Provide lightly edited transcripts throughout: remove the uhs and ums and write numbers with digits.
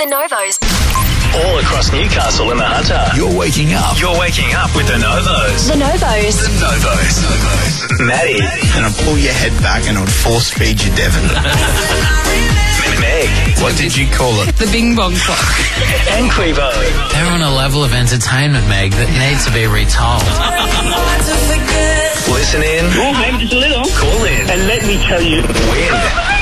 The Novos. All across Newcastle and the Hunter. You're waking up. You're waking up with the Novos. The Novos. The Novos. Maddie. And I'd pull your head back and I would force feed you Devon. Meg. What did you call it? The Bing Bong Clock. And Quevo. They're on a level of entertainment, Meg, that needs to be retold. Listen in. Oh, maybe just a little. Call in. And let me tell you. Win.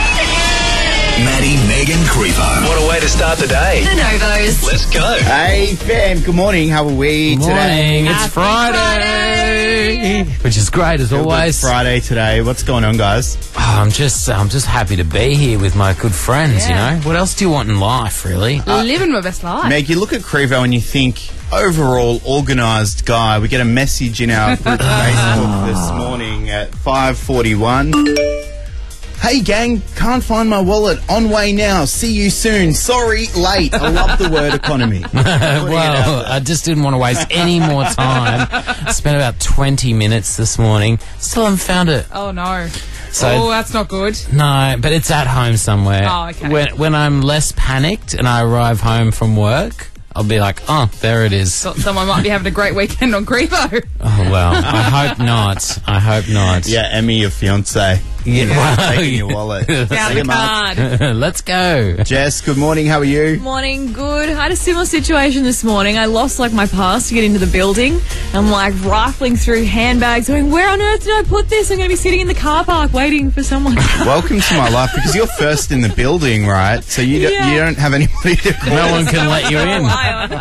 Maddie, Meg and Creepo. What a way to start the day. The Novos. Let's go. Hey fam, good morning. How are we today? Morning, it's Happy Friday, which is great as always. Friday today. What's going on, guys? Oh, I'm just happy to be here with my good friends. Yeah. You know, what else do you want in life, really? Living my best life. Meg, you look at Crevo and you think, overall organised guy. We get a message in our group Facebook this morning at 5:41. Hey gang, can't find my wallet. On way now. See you soon. Sorry, late. I love the word economy. Well, I just didn't want to waste any more time. Spent about 20 minutes this morning. Still haven't found it. Oh, no. So- That's not good. No, but it's at home somewhere. Oh, okay. When I'm less panicked and I arrive home from work, I'll be like, oh, there it is. Thought someone might be having a great weekend on Crevo. Oh, well, I hope not. I hope not. Yeah, Emmy, your fiance. Yeah, well, Taking your wallet. Found See the you, Mark. card. Let's go. Jess, good morning. How are you? Morning, good. I had a similar situation this morning. I lost my pass to get into the building. I'm rifling through handbags going, where on earth did I put this? I'm going to be sitting in the car park waiting for someone. Welcome to my life, because you're first in the building, right? So you don't have anybody to call. No one can let you in.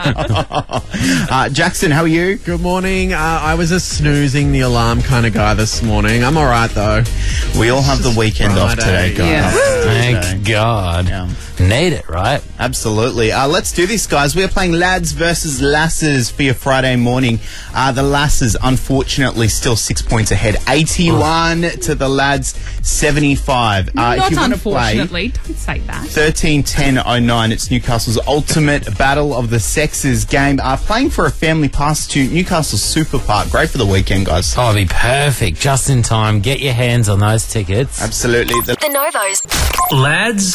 Jackson, how are you? Good morning. I was a snoozing the alarm kind of guy this morning. I'm all right, though. We all have the weekend off today, guys. Yeah. Thank God. Yeah. Need it, right? Absolutely. Let's do this, guys. We are playing Lads versus Lasses for your Friday morning. The Lasses, unfortunately, still 6 points ahead. 81 to the Lads, 75. Not if you want to play, unfortunately. Don't say that. 13-10-09. It's Newcastle's ultimate battle of the sexes game. Playing for a family pass to Newcastle Super Park. Great for the weekend, guys. Oh, it'd be perfect. Just in time. Get your hands on those tickets. Absolutely. The Novos. Lads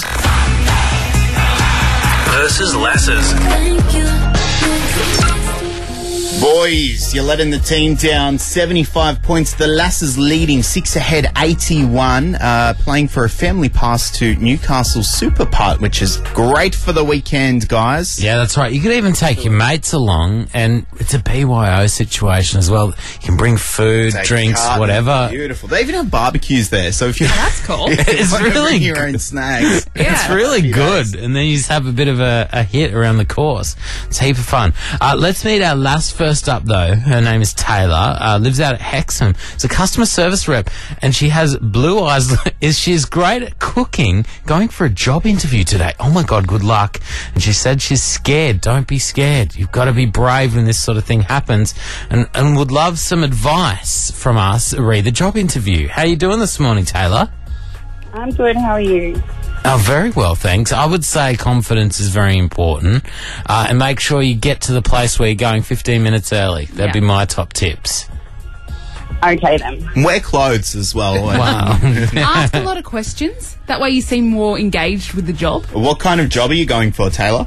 versus Lasses. Boys, you're letting the team down 75 points. The Lasses leading 6 ahead, 81. Playing for a family pass to Newcastle Super Park, which is great for the weekend, guys. Yeah, that's right. You could even take your mates along, and it's a BYO situation as well. You can bring food, Take drinks, carton. whatever. Beautiful. They even have barbecues there, so if you That's cool. It's want to really bring your own snacks. It's Yeah. really Happy good. days. And then you just have a bit of a hit around the course. It's a heap of fun. Let's meet our last first up, though. Her name is Taylor. Lives out at Hexham. She's a customer service rep, and she has blue eyes. She's great at cooking. Going for a job interview today. Oh, my God, good luck. And she said she's scared. Don't be scared. You've got to be brave when this sort of thing happens. And would love some advice from us re the job interview. How you doing this morning, Taylor? I'm good. How are you? Oh, very well, thanks. I would say confidence is very important. And make sure you get to the place where you're going 15 minutes early. That'd be my top tips. Okay, then. Wear clothes as well. Wow. Ask a lot of questions. That way you seem more engaged with the job. What kind of job are you going for, Taylor?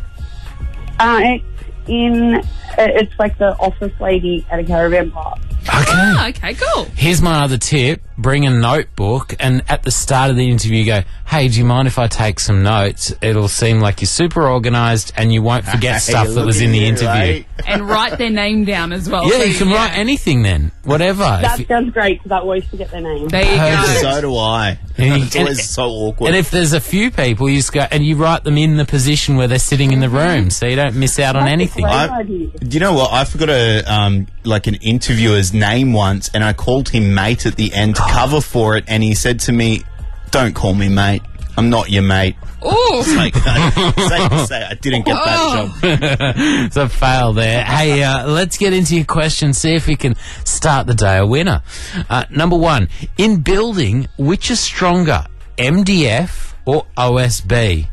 It's like the office lady at a caravan park. Okay. Oh, okay, cool. Here's my other tip. Bring a notebook, and at the start of the interview go, hey, do you mind if I take some notes? It'll seem like you're super organised and you won't forget stuff that was in the interview. Right? And write their name down as well. Yeah, So, you can write anything then. Whatever. That sounds great because I always forget their name. There you Perfect. go. So do I. And It's always so awkward. And if there's a few people, you just go and you write them in the position where they're sitting in the room, so you don't miss out on anything. Great I- idea. Do you know what? I forgot an interviewer's name once, and I called him mate at the end to cover for it, and he said to me, "Don't call me mate. I'm not your mate." Ooh. Like, safe to say, I didn't get that job. It's a fail there. Hey, let's get into your question, see if we can start the day a winner. Number one, in building, which is stronger, MDF or OSB?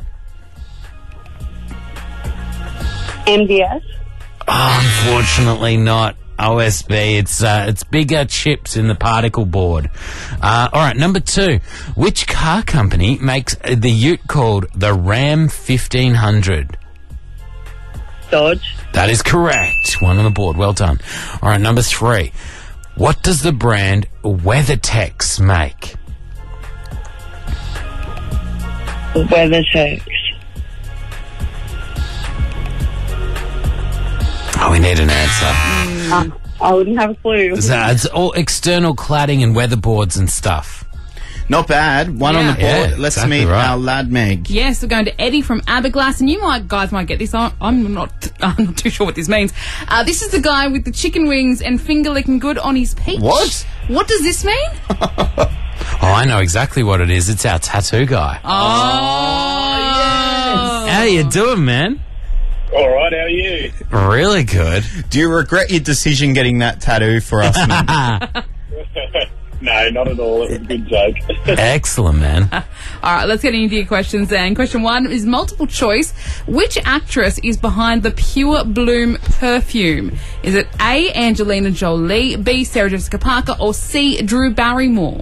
MDS. Unfortunately not. OSB. It's bigger chips in the particle board. All right, number two. Which car company makes the ute called the Ram 1500? Dodge. That is correct. One on the board. Well done. All right, number 3. What does the brand WeatherTech make? WeatherTech. Oh, we need an answer. I wouldn't have a clue. So it's all external cladding and weatherboards and stuff. Not bad. One on the board. Yeah, Let's exactly meet right. our lad Meg. Yes, we're going to Eddie from Aberglass, and you guys might get this. I'm not too sure what this means. This is the guy with the chicken wings and finger licking good on his peach. What? What does this mean? Oh, I know exactly what it is. It's our tattoo guy. Oh, How you doing, man? All right, how are you? Really good. Do you regret your decision getting that tattoo for us, Meg? No, not at all. It was a good joke. Excellent, man. All right, let's get into your questions then. Question 1 is multiple choice. Which actress is behind the Pure Bloom perfume? Is it A, Angelina Jolie, B, Sarah Jessica Parker, or C, Drew Barrymore?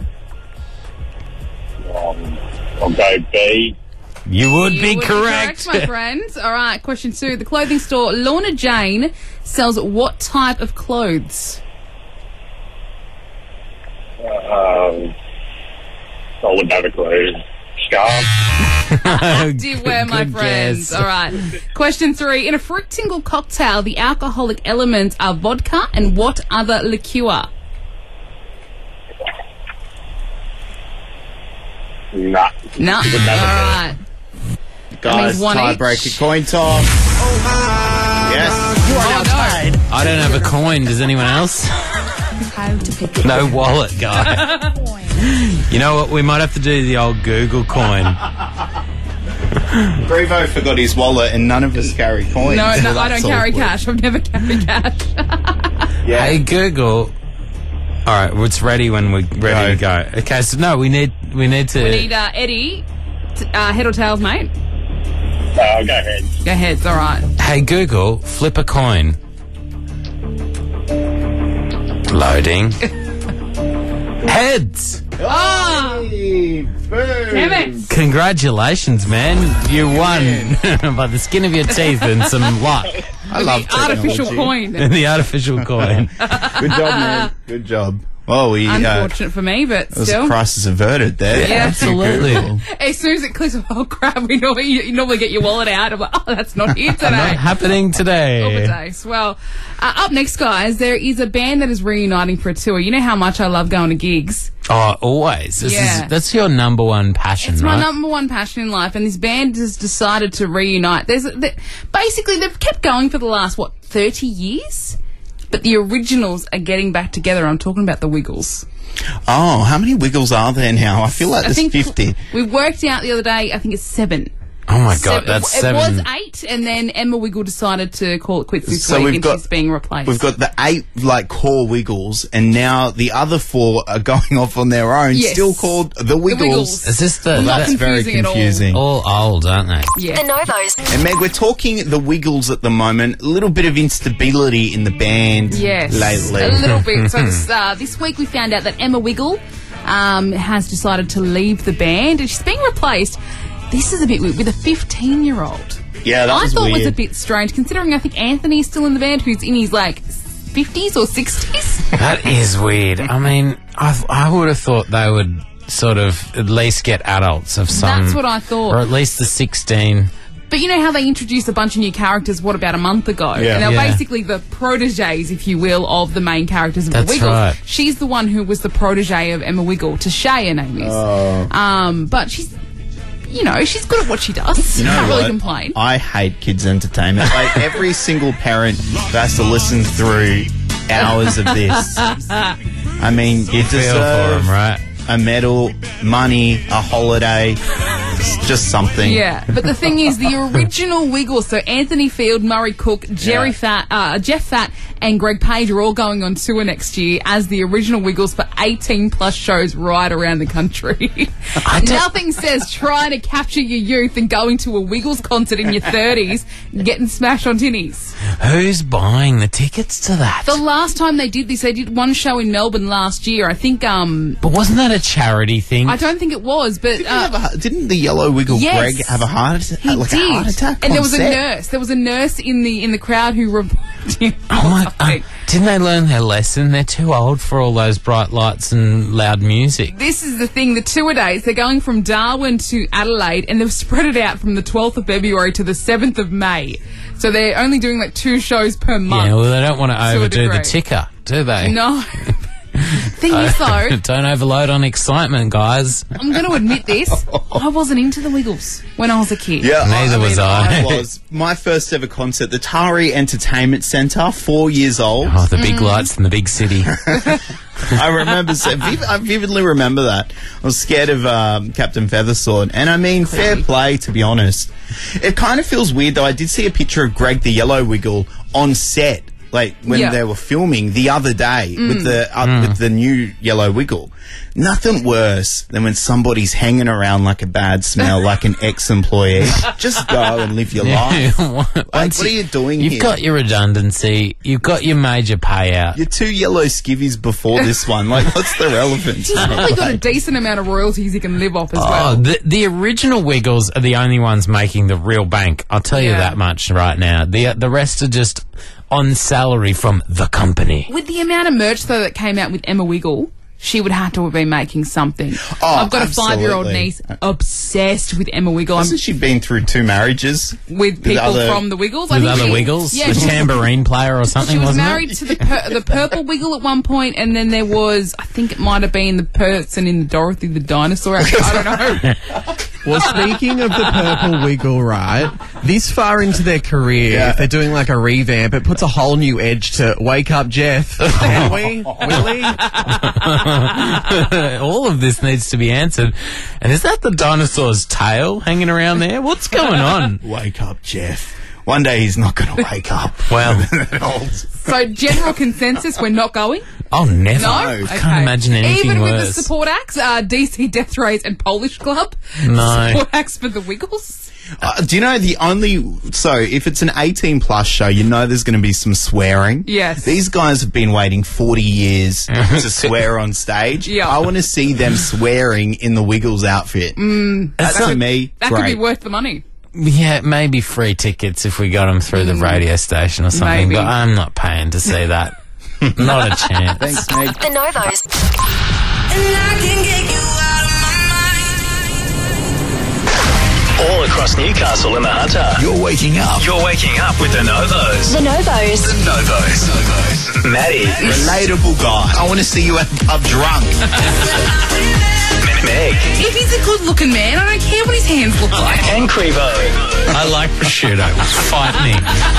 I'll go B. You would You be would correct. my friend. All right, question 2. The clothing store Lorna Jane sells what type of clothes? I wouldn't have a clue. Scarf. Do you wear, my Good friends? guess. All right. Question 3. In a fruit single cocktail, the alcoholic elements are vodka and what other liqueur? Nah. No. All right. Guys, means one tiebreaker, each. coin toss. Yes. You are now tied. I don't have a coin. Does anyone else? No wallet, guy. You know what? We might have to do the old Google coin. Brevo forgot his wallet and none of us carry coins. No, so I don't that's carry awkward. cash. I've never carried cash. Yeah. Hey, Google. All right, well, it's ready when we're ready to go. Okay, so no, we need to. We need Eddie. Head or tails, mate? I'll go ahead. Go heads. All right. Hey, Google, flip a coin. Loading. Heads. Oh, Hey, boom. damn it. Congratulations, man. You won by the skin of your teeth and some luck. I love The artificial technology. coin. And the artificial coin. Good job, man. Good job. Oh, we Unfortunate for me, but it was still. a crisis averted there. Yeah. Absolutely. As soon as it clicks, oh crap, you normally get your wallet out. I'm like, oh, that's not here today. Not happening today. Overdose. Well, up next, guys, there is a band that is reuniting for a tour. You know how much I love going to gigs. Oh, always. That's your number one passion, It's right? my number one passion in life, and this band has decided to reunite. Basically, they've kept going for the last, 30 years? But the originals are getting back together. I'm talking about the Wiggles. Oh, how many Wiggles are there now? I feel like there's 50. We worked out the other day, I think it's 7. Oh my God, that's 7. It was 8, and then Emma Wiggle decided to call it quits this So week, we've and got- she's being replaced. We've got the 8 core Wiggles, and now the other 4 are going off on their own, Yes. still called the Wiggles. Wiggles. Is this the... Not That's very confusing at all. confusing. all old, aren't they? Yeah. The Novos. And Meg, we're talking the Wiggles at the moment. A little bit of instability in the band Yes, lately. a little bit. So this week we found out that Emma Wiggle has decided to leave the band, and she's being replaced. This is a bit weird with a 15-year-old. Yeah, that I was thought weird. was a bit strange, considering I think Anthony is still in the band, who's in his 50s or 60s. That is weird. I mean, I would have thought they would sort of at least get adults of some... That's what I thought. Or at least the 16... But you know how they introduced a bunch of new characters, about a month ago? Yeah. And they're Yeah. basically the proteges, if you will, of the main characters of That's the Wiggles. right. She's the one who was the protege of Emma Wiggle. Tashay, her name is. But she's, she's good at what she does. You know Can't what? really complain. I hate kids' entertainment. Like, every single parent who has to listen through hours of this. I mean, you Feel for deserve them, right? a medal, money, a holiday, just something. Yeah, but the thing is, the original Wiggles, so Anthony Field, Murray Cook, Jeff Fatt, and Greg Page are all going on tour next year as the original Wiggles for 18+ shows right around the country. Nothing says trying to capture your youth and going to a Wiggles concert in your 30s and getting smashed on tinnies. Who's buying the tickets to that? The last time they did this, they did one show in Melbourne last year. I think, But wasn't that a charity thing? I don't think it was, but... Didn't the yellow wiggle Yes. Greg have a heart attack? He A heart attack? and on there was set? a nurse. There was a nurse in the crowd who reported him. Oh my! Didn't they learn their lesson? They're too old for all those bright lights and loud music. This is the thing. The tour dates, they're going from Darwin to Adelaide, and they've spread it out from the 12th of February to the 7th of May. So they're only doing like 2 shows per month. Yeah, well, they don't want to a overdo the degree. ticker, do they? No. Thing is, though, Don't overload on excitement, guys. I'm going to admit this. I wasn't into the Wiggles when I was a kid. Yeah, Neither was I. was. My first ever concert, the Tari Entertainment Centre, 4 years old. Oh, the big lights in the big city. I remember, I vividly remember that. I was scared of Captain Feathersword. And I mean, fair play, to be honest. It kind of feels weird, though. I did see a picture of Greg the Yellow Wiggle on set, like when Yeah. they were filming the other day with the new Yellow Wiggle. Nothing worse than when somebody's hanging around like a bad smell, like an ex-employee. Just go and live your life. Like, what are you doing You've here? got your redundancy. You've got your major payout. You're 2 yellow skivvies before this one. Like, what's the relevance? He's probably got a decent amount of royalties he can live off as Oh, well. the original Wiggles are the only ones making the real bank. I'll tell you Yeah. that much right now. The rest are just on salary from the company. With the amount of merch, though, that came out with Emma Wiggle, she would have to have been making something. Oh, I've got a 5-year-old absolutely. niece obsessed with Emma Wiggle. I'm Hasn't she been through 2 marriages? with people other- from the Wiggles. I With think other she- Wiggles? Yeah, the she- tambourine player or something, She was wasn't married it? to the purple Wiggle at one point, and then there was, I think it might have been the person in Dorothy the Dinosaur. Actually, I don't know. Well, speaking of the purple wiggle, right? This far into their career, Yeah. if they're doing like a revamp, it puts a whole new edge to Wake Up Jeff. Can we? Willie? All of this needs to be answered. And is that the dinosaur's tail hanging around there? What's going on? Wake up, Jeff. One day he's not going to wake up. Well, So, general consensus, we're not going. oh, never. No, I can't imagine anything Even worse. with the support acts, DC Death Rays and Polish Club. No. Support acts for the Wiggles. Do you know so if it's an 18-plus show, you know there's going to be some swearing. Yes. These guys have been waiting 40 years to swear on stage. Yeah. I want to see them swearing in the Wiggles outfit. That's to me, That great. could be worth the money. Yeah, maybe free tickets if we got them through the radio station or something, Maybe. but I'm not paying to see that. Not a chance. Thanks, Meg. The Novos. All across Newcastle and the Hunter. You're waking up. You're waking up with the Novos. The Novos. The Novos. Maddie, Relatable guy. I want to see you at the pub drunk. Meg, If he's a good-looking man, I don't care what his hands look like. and Crevo. I like prosciutto. Fight me.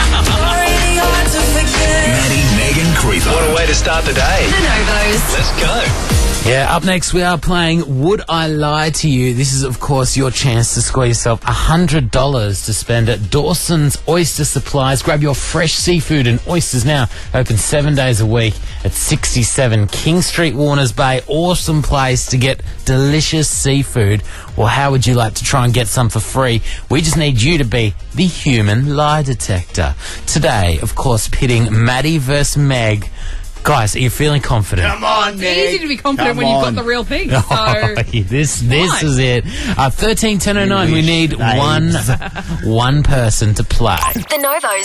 Maddie, Megan, Creeper. What a way to start the day. The Novos. Let's go. Yeah, up next we are playing Would I Lie to You? This is, of course, your chance to score yourself $100 to spend at Dawson's Oyster Supplies. Grab your fresh seafood and oysters now. Open 7 days a week at 67 King Street, Warners Bay. Awesome place to get delicious seafood. Well, how would you like to try and get some for free? We just need you to be the human lie detector. Today, of course, pitting Maddie versus Meg. Guys, are you feeling confident? Come on, It's Meg. easy to be confident Come when you've got on. the real thing. So, This Fine. is it. 13-10-09. We wish, need babes. one person to play. The Novos.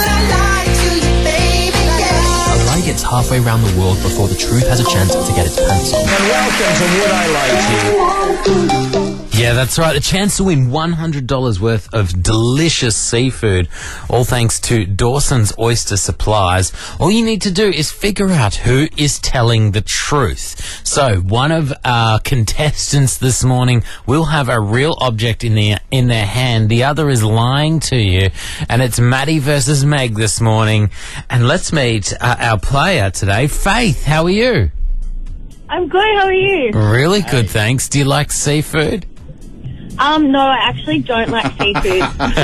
A lie gets halfway around the world before the truth has a chance to get its pants on. And welcome to Would I Lie to You. Yeah, that's right. A chance to win $100 worth of delicious seafood, all thanks to Dawson's Oyster Supplies. All you need to do is figure out who is telling the truth. So, one of our contestants this morning will have a real object in their hand. The other is lying to you, and it's Maddie versus Meg this morning. And let's meet our player today, Faith. How are you? I'm good. How are you? Really good, thanks. Do you like seafood? No, I actually don't like seafood.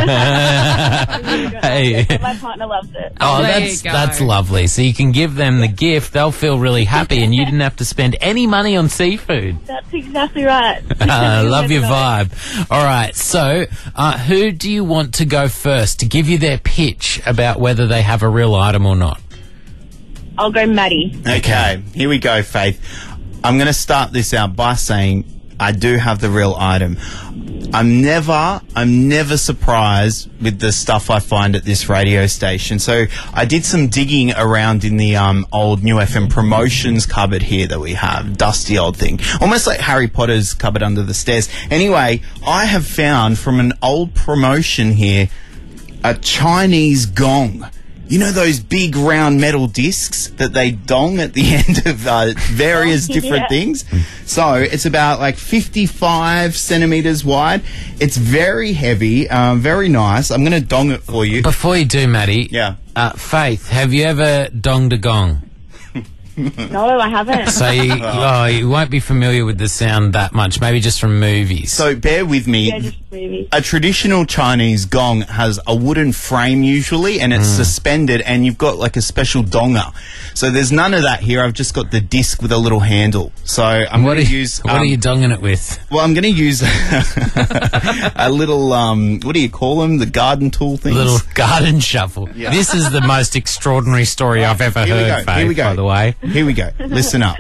Hey. But my partner loves it. Oh, There you that's go. that's lovely. So you can give them the gift; they'll feel really happy, and you didn't have to spend any money on seafood. That's exactly right. Love your vibe. All right, so who do you want to go first to give you their pitch about whether they have a real item or not? I'll go Maddie. Okay, here we go, Faith. I'm going to start this out by saying I do have the real item. I'm never surprised with the stuff I find at this radio station. So I did some digging around in the old New FM promotions cupboard here that we have. Dusty old thing. Almost like Harry Potter's cupboard under the stairs. Anyway, I have found from an old promotion here a Chinese gong. You know those big round metal discs that they dong at the end of various different things? So it's about like 55 centimetres wide. It's very heavy, very nice. I'm going to dong it for you. Before you do, Maddie. Yeah. Faith, have you ever donged a gong? No, I haven't. So you won't be familiar with the sound that much, maybe just from movies. So bear with me. Yeah, just maybe. A traditional Chinese gong has a wooden frame usually, and it's suspended, and you've got like a special donger. So there's none of that here. I've just got the disc with a little handle. So I'm going to use... What are you donging it with? Well, I'm going to use a little, what do you call them? The garden tool things? Little garden shovel. Yeah. This is the most extraordinary story I've ever heard, Faith, Here we go. by the way. Here we go. Listen up.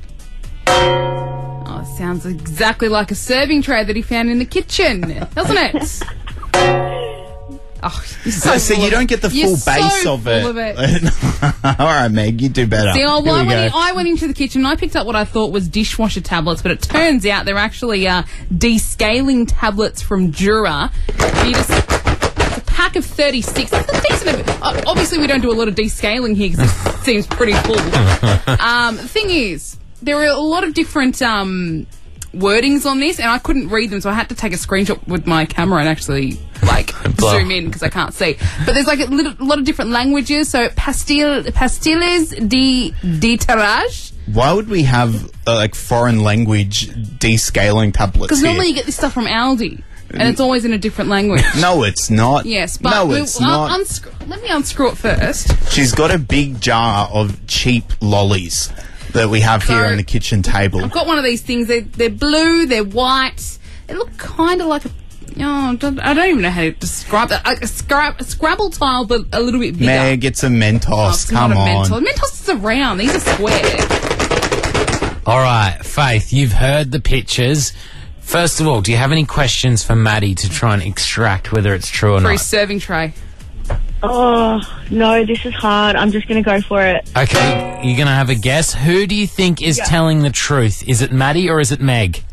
Oh, it sounds exactly like a serving tray that he found in the kitchen, doesn't it? Oh, you're so you don't get the full base of it. All right, Meg, you do better. See, Here we go. I went into the kitchen and I picked up what I thought was dishwasher tablets, but it turns out they're actually descaling tablets from Jura. It's a pack of 36. That's a decent. Obviously, we don't do a lot of descaling here because it seems pretty full. The thing is, there are a lot of different wordings on this, and I couldn't read them, so I had to take a screenshot with my camera and actually zoom in because I can't see. But there's like a lot of different languages. So pastilles de tirage. Why would we have like foreign language descaling tablets? Because here? normally you get this stuff from Aldi, and it's always in a different language. No, it's not. Yes, but no, it's not. Let me unscrew it first. She's got a big jar of cheap lollies that we have here on the kitchen table. I've got one of these things. They're blue, they're white. They look kind of like I don't even know how to describe that. A Scrabble tile, but a little bit bigger. Meg, it's a Mentos. Come on. Mentos is round. These are square. All right, Faith, you've heard the pictures. First of all, do you have any questions for Maddie to try and extract whether it's true or For not? his serving tray. Oh, no, this is hard. I'm just going to go for it. Okay, you're going to have a guess. Who do you think is telling the truth? Is it Maddie or is it Meg?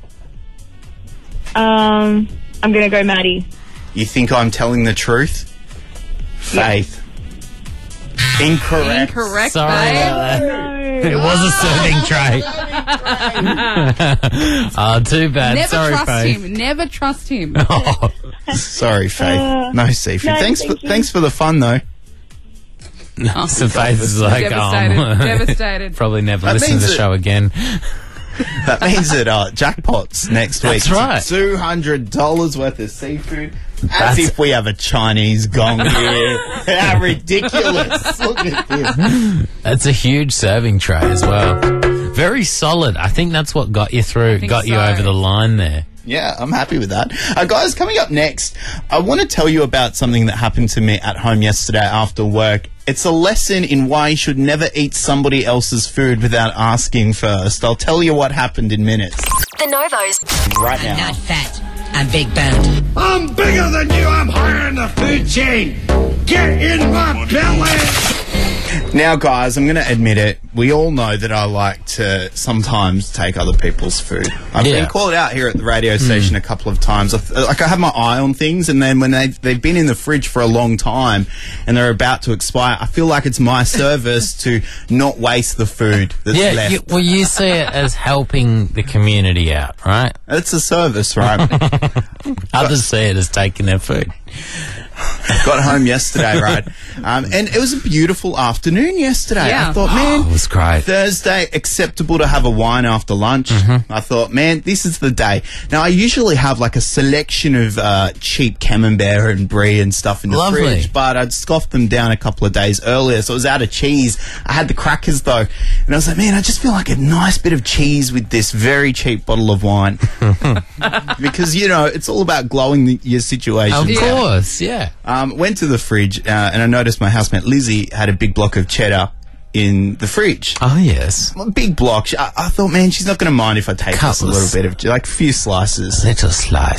I'm going to go Maddie. You think I'm telling the truth? Faith. Incorrect. Incorrect, Sorry babe. about that. No. It was a serving tray. Oh, too bad. Never Sorry, trust Faith. him. Never trust him. Oh, Sorry, Faith. No, Seafy. no, Thanks for the fun, though. so Faith is like, Devastated. probably never That listen to means the that- show again. That means that jackpots next week. That's right. $200 worth of seafood. As That's- if we have a Chinese gong here. How ridiculous. Look at this. That's a huge serving tray as well. Very solid. I think that's what got you through, think got you so. over the line there. Yeah, I'm happy with that. Guys, coming up next, I want to tell you about something that happened to me at home yesterday after work. It's a lesson in why you should never eat somebody else's food without asking first. I'll tell you what happened in minutes. The Novos. Right now. Not fat. I'm big boned. I'm bigger than you. I'm higher in the food chain. Get in my belly. Now, guys, I'm going to admit it. We all know that I like to sometimes take other people's food. I've Yeah. been called out here at the radio station a couple of times. I have my eye on things, and then when they've been in the fridge for a long time and they're about to expire, I feel like it's my service to not waste the food that's left. You see it as helping the community out, right? It's a service, right? Others see it as taking their food. Got home yesterday, right? And it was a beautiful afternoon yesterday. Yeah. I thought, man, it was great. Thursday, acceptable to have a wine after lunch. I thought, man, this is the day. Now, I usually have like a selection of cheap camembert and brie and stuff in the Lovely. fridge, but I'd scoffed them down a couple of days earlier, so it was out of cheese. I had the crackers, though, and I was like, man, I just feel like a nice bit of cheese with this very cheap bottle of wine. Because, you know, it's all about glowing your situation. Of course, yeah. Went to the fridge and I noticed my housemate Lizzie had a big block of cheddar in the fridge. Oh, yes. A big block. I thought, man, she's not going to mind if I take just a Couples. little bit of, like, a few slices. Little slice.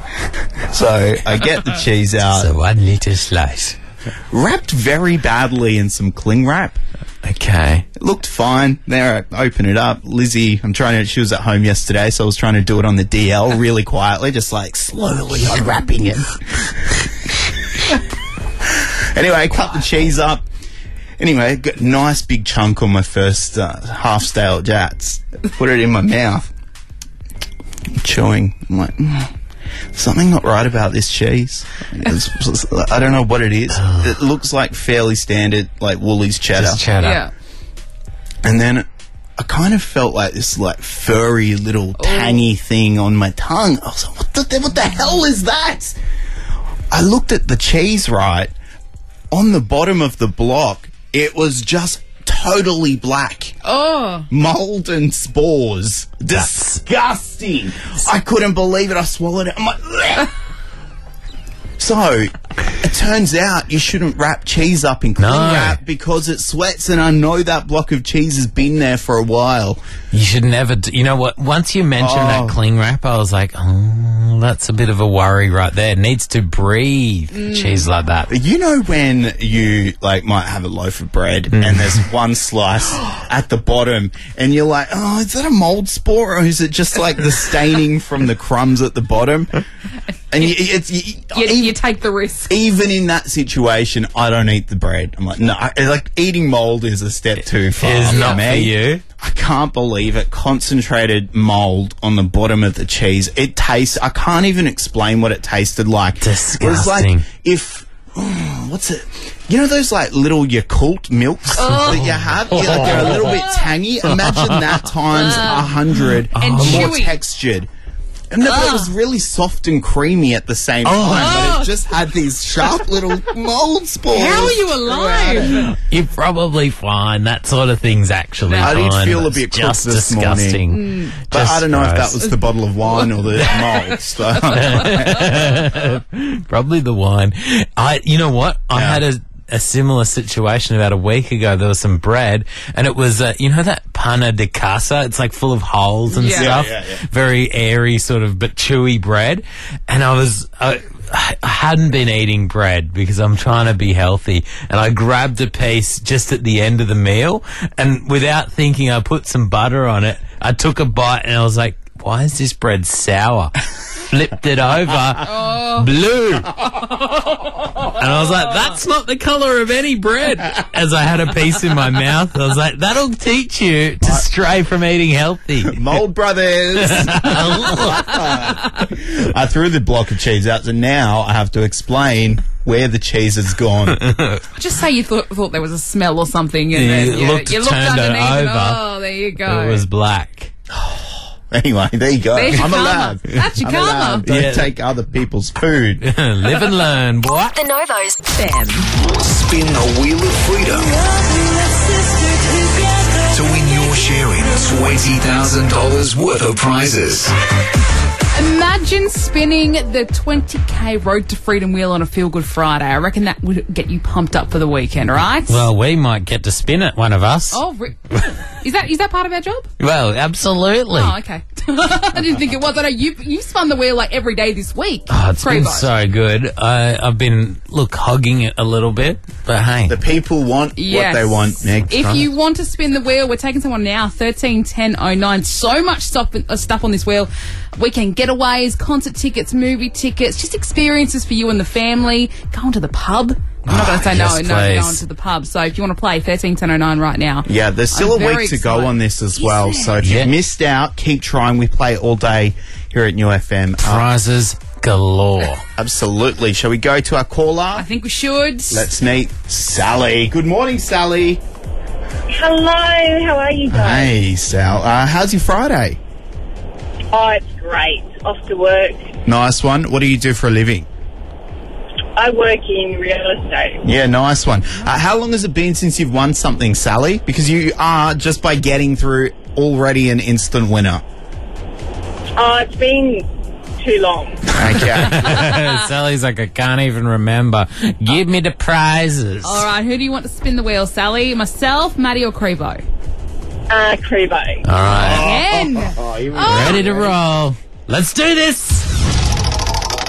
So I get the cheese out. So 1 litre slice. Wrapped very badly in some cling wrap. Okay. It looked fine. There, I open it up. Lizzie, she was at home yesterday, so I was trying to do it on the DL really quietly, just like slowly unwrapping it. Anyway, I cut the cheese up. Anyway, got a nice big chunk on my first half-stale Jats. Put it in my mouth. Chewing. I'm like, something not right about this cheese. I don't know what it is. It looks like fairly standard, like Woolies cheddar. Just cheddar. Yeah. And then I kind of felt like this like furry little tangy thing on my tongue. I was like, what the hell is that? I looked at the cheese, right? On the bottom of the block, it was just totally black. Oh. Mold and spores. Disgusting. I couldn't believe it. I swallowed it. I'm like, bleh. So, it turns out you shouldn't wrap cheese up in cling wrap because it sweats, and I know that block of cheese has been there for a while. You should never you know what? Once you mentioned that cling wrap, I was like, that's a bit of a worry right there. It needs to breathe cheese like that. You know when you like might have a loaf of bread and there's one slice at the bottom and you're like, oh, is that a mold spore or is it just like the staining from the crumbs at the bottom? And you take the risk. Even in that situation, I don't eat the bread. I'm like, no, like eating mold is a step too far. It's not for you. I can't believe it. Concentrated mold on the bottom of the cheese. It tastes, I can't even explain what it tasted like. Disgusting. It was like if, what's it? You know those like little Yakult milks that you have? Like they're a little bit tangy. Imagine that times 100 And more chewy. textured. And it was really soft and creamy at the same time, but it just had these sharp little mold spores. How are you alive? You're probably fine. That sort of thing's actually I fine. did feel a It's bit cooked just this disgusting. morning. But I don't know if that was the bottle of wine or the mold. So. Probably the wine. You know what? I had a similar situation about a week ago. There was some bread, and it was, you know that panna di casa? It's like full of holes and stuff. Yeah. Very airy sort of, but chewy bread. And I hadn't been eating bread because I'm trying to be healthy, and I grabbed a piece just at the end of the meal, and without thinking, I put some butter on it. I took a bite, and I was like, why is this bread sour? Flipped it over, blue. And I was like, that's not the colour of any bread. As I had a piece in my mouth, I was like, that'll teach you to stray from eating healthy. Mold Brothers. I threw the block of cheese out, so now I have to explain where the cheese has gone. Just say you thought there was a smell or something, and then you looked turned underneath it and, over. there you go. It was black. Anyway, there you go. There's your I'm karma. allowed. That's your I'm karma. allowed. Don't take other people's food. Live and learn, boy. The Novos. Spin the Wheel of Freedom to win your share in $20,000 worth of prizes. Imagine spinning the 20k Road to Freedom wheel on a Feel Good Friday. I reckon that would get you pumped up for the weekend, right? Well, we might get to spin it, one of us. Oh, is that part of our job? Well, absolutely. Oh, okay. I didn't think it was. I know you spun the wheel like every day this week. Oh, it's been Crevo. so good. I've been, hogging it a little bit, but hey. The people want Yes. what they want, Meg. If you want to spin the wheel, we're taking someone now, 131009. So much stuff on this wheel. Weekend getaways, concert tickets, movie tickets, just experiences for you and the family. Going to the pub. I'm not going to say yes, no, please. going to the pub. So if you want to play, 131009 right now. Yeah, there's still I'm a very week to excited. go on this as well. Isn't So if Yeah. you've missed out, keep trying. We play all day here at New FM. Prizes galore. Absolutely. Shall we go to our caller? I think we should. Let's meet Sally. Good morning, Sally. Hello, how are you guys? Hey, Sal. How's your Friday? Oh, it's great. Off to work. Nice one. What do you do for a living? I work in real estate. Yeah, nice one. How long has it been since you've won something, Sally? Because you are, just by getting through, already an instant winner. Oh, it's been too long. Okay. Sally's like, I can't even remember. Give me the prizes. All right, who do you want to spin the wheel, Sally? Myself, Maddie, or Crevo? Crevo. All right. Again. Ready to roll. Let's do this.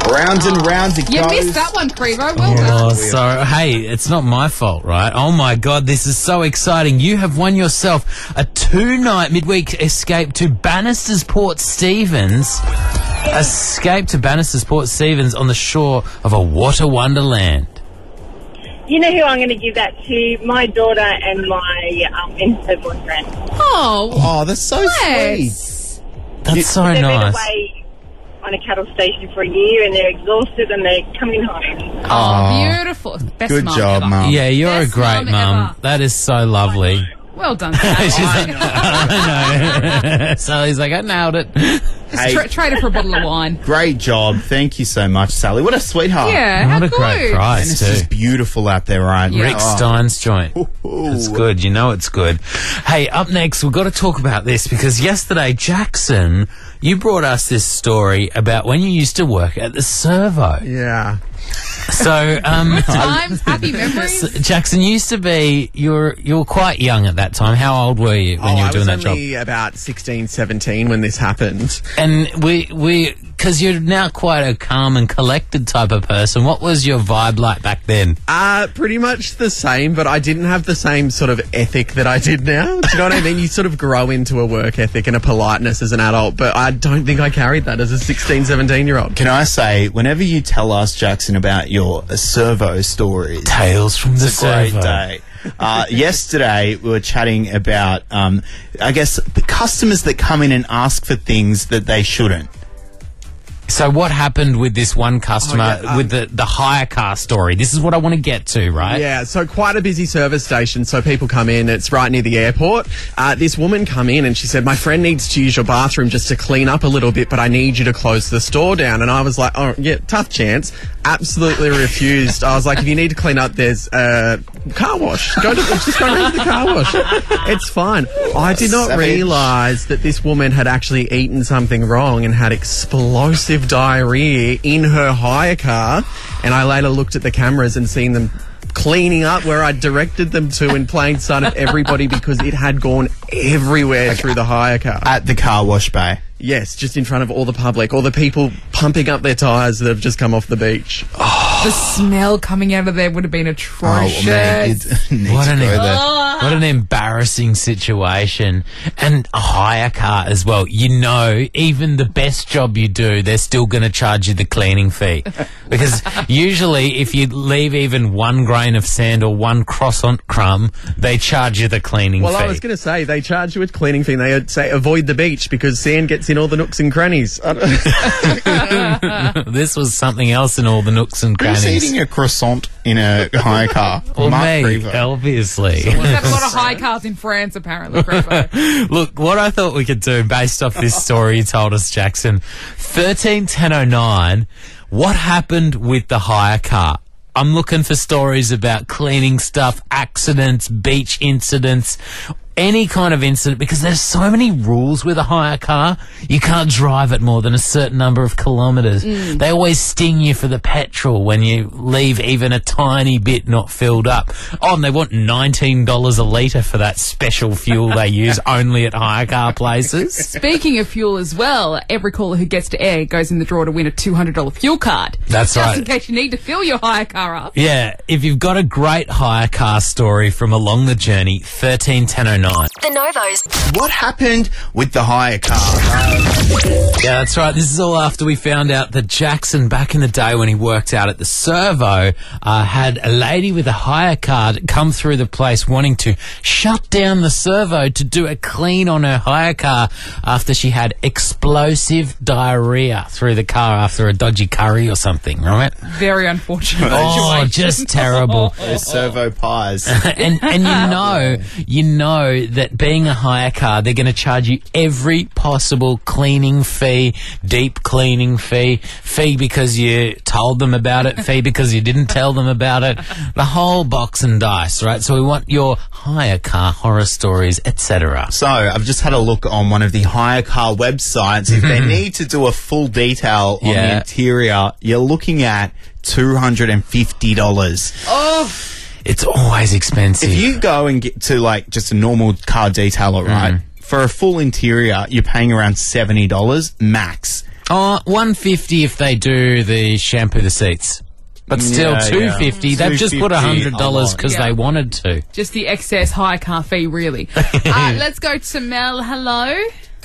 Rounds and rounds it You goes. missed that one, Crevo. Well done. Oh, sorry. Hey, it's not my fault, right? Oh my God, this is so exciting. You have won yourself a 2-night midweek escape to Bannister's Port Stevens. Escape to Bannister's Port Stevens on the shore of a water wonderland. You know who I'm going to give that to? My daughter and my her boyfriend. Oh, that's so sweet. That's so They've nice. been away on a cattle station for a year and they're exhausted and they're coming home. Oh, beautiful. Best Good mum job, ever. Mum. Yeah, you're Best a great mum mum. ever. That is so lovely. Well done, She's Sally. like, I know. Sally's like, I nailed it. Hey, Trade her for a bottle of wine. great job. Thank you so much, Sally. What a sweetheart. Yeah, how What a good. great And prize, it's too. just beautiful out there, right? Yeah. Rick Stein's joint. Ooh. It's good. You know it's good. Hey, up next, we've got to talk about this because yesterday, Jackson, you brought us this story about when you used to work at the Servo. Yeah. So, Times, happy memories. Jackson, you used to be, you were quite young at that time. How old were you when you were doing that I job? was only about 16, 17 when this happened. And because you're now quite a calm and collected type of person, what was your vibe like back then? Pretty much the same, but I didn't have the same sort of ethic that I did now. Do you know what I mean? You sort of grow into a work ethic and a politeness as an adult, but I don't think I carried that as a 16, 17-year-old. Can I say, whenever you tell us, Jackson, about your Servo stories, Tales from the it's a great Servo. day. Yesterday, we were chatting about, I guess, the customers that come in and ask for things that they shouldn't. So what happened with this one customer yeah, with the hire car story? This is what I want to get to, right? Yeah, so quite a busy service station, so people come in, it's right near the airport. This woman come in and she said, my friend needs to use your bathroom just to clean up a little bit, but I need you to close the store down. And I was like, oh, yeah, tough chance. Absolutely refused. I was like, if you need to clean up, there's a car wash. Just go around to the car wash. It's fine. I did not Savage. realise that this woman had actually eaten something wrong and had explosive diarrhea in her hire car, and I later looked at the cameras and seen them cleaning up where I directed them to in plain sight of everybody because it had gone everywhere through the hire car. At the car wash bay. Yes, just in front of all the public, all the people pumping up their tyres that have just come off the beach. The smell coming out of there would have been atrocious. Oh, man. What an embarrassing situation. And a hire car as well. You know, even the best job you do, they're still going to charge you the cleaning fee. Because usually if you leave even one grain of sand or one croissant crumb, they charge you the cleaning fee. Well, I was going to say, they charge you a cleaning fee and they say avoid the beach because sand gets in all the nooks and crannies. This was something else in all the nooks and Who's crannies. eating a croissant in a hire car? Well, Mark me, Prevo. obviously. We've had a lot of high cars in France, apparently, Crevo. Look, what I thought we could do based off this story you told us, Jackson, 131009, what happened with the hire car? I'm looking for stories about cleaning stuff, accidents, beach incidents, any kind of incident, because there's so many rules with a hire car. You can't drive it more than a certain number of kilometres. They always sting you for the petrol when you leave even a tiny bit not filled up. Oh, and they want $19 a litre for that special fuel they use only at hire car places. Speaking of fuel as well, every caller who gets to air goes in the draw to win a $200 fuel card. That's Just right. in case you need to fill your hire car up. Yeah, if you've got a great hire car story from along the journey, 131009. The Novos. What happened with the hire car? Yeah, that's right. This is all after we found out that Jackson, back in the day when he worked out at the Servo, had a lady with a hire card come through the place wanting to shut down the Servo to do a clean on her hire car after she had explosive diarrhea through the car after a dodgy curry or something, right? Very unfortunate Oh, situation. just terrible. Those servo pies. and you know that being a hire car, they're going to charge you every possible cleaning fee, deep cleaning fee because you told them about it, fee because you didn't tell them about it, the whole box and dice, right? So we want your hire car horror stories, etc. So, I've just had a look on one of the hire car websites. If they need to do a full detail on the interior, you're looking at $250. Oh, It's always expensive. If you go and get to, like, just a normal car detailer, right, for a full interior, you're paying around $70 max. $150 if they do the shampoo the seats. But still, Yeah, $250. yeah. They've just put $100 because Yeah. they wanted to. Just the excess high car fee, really. Let's go to Mel. Hello.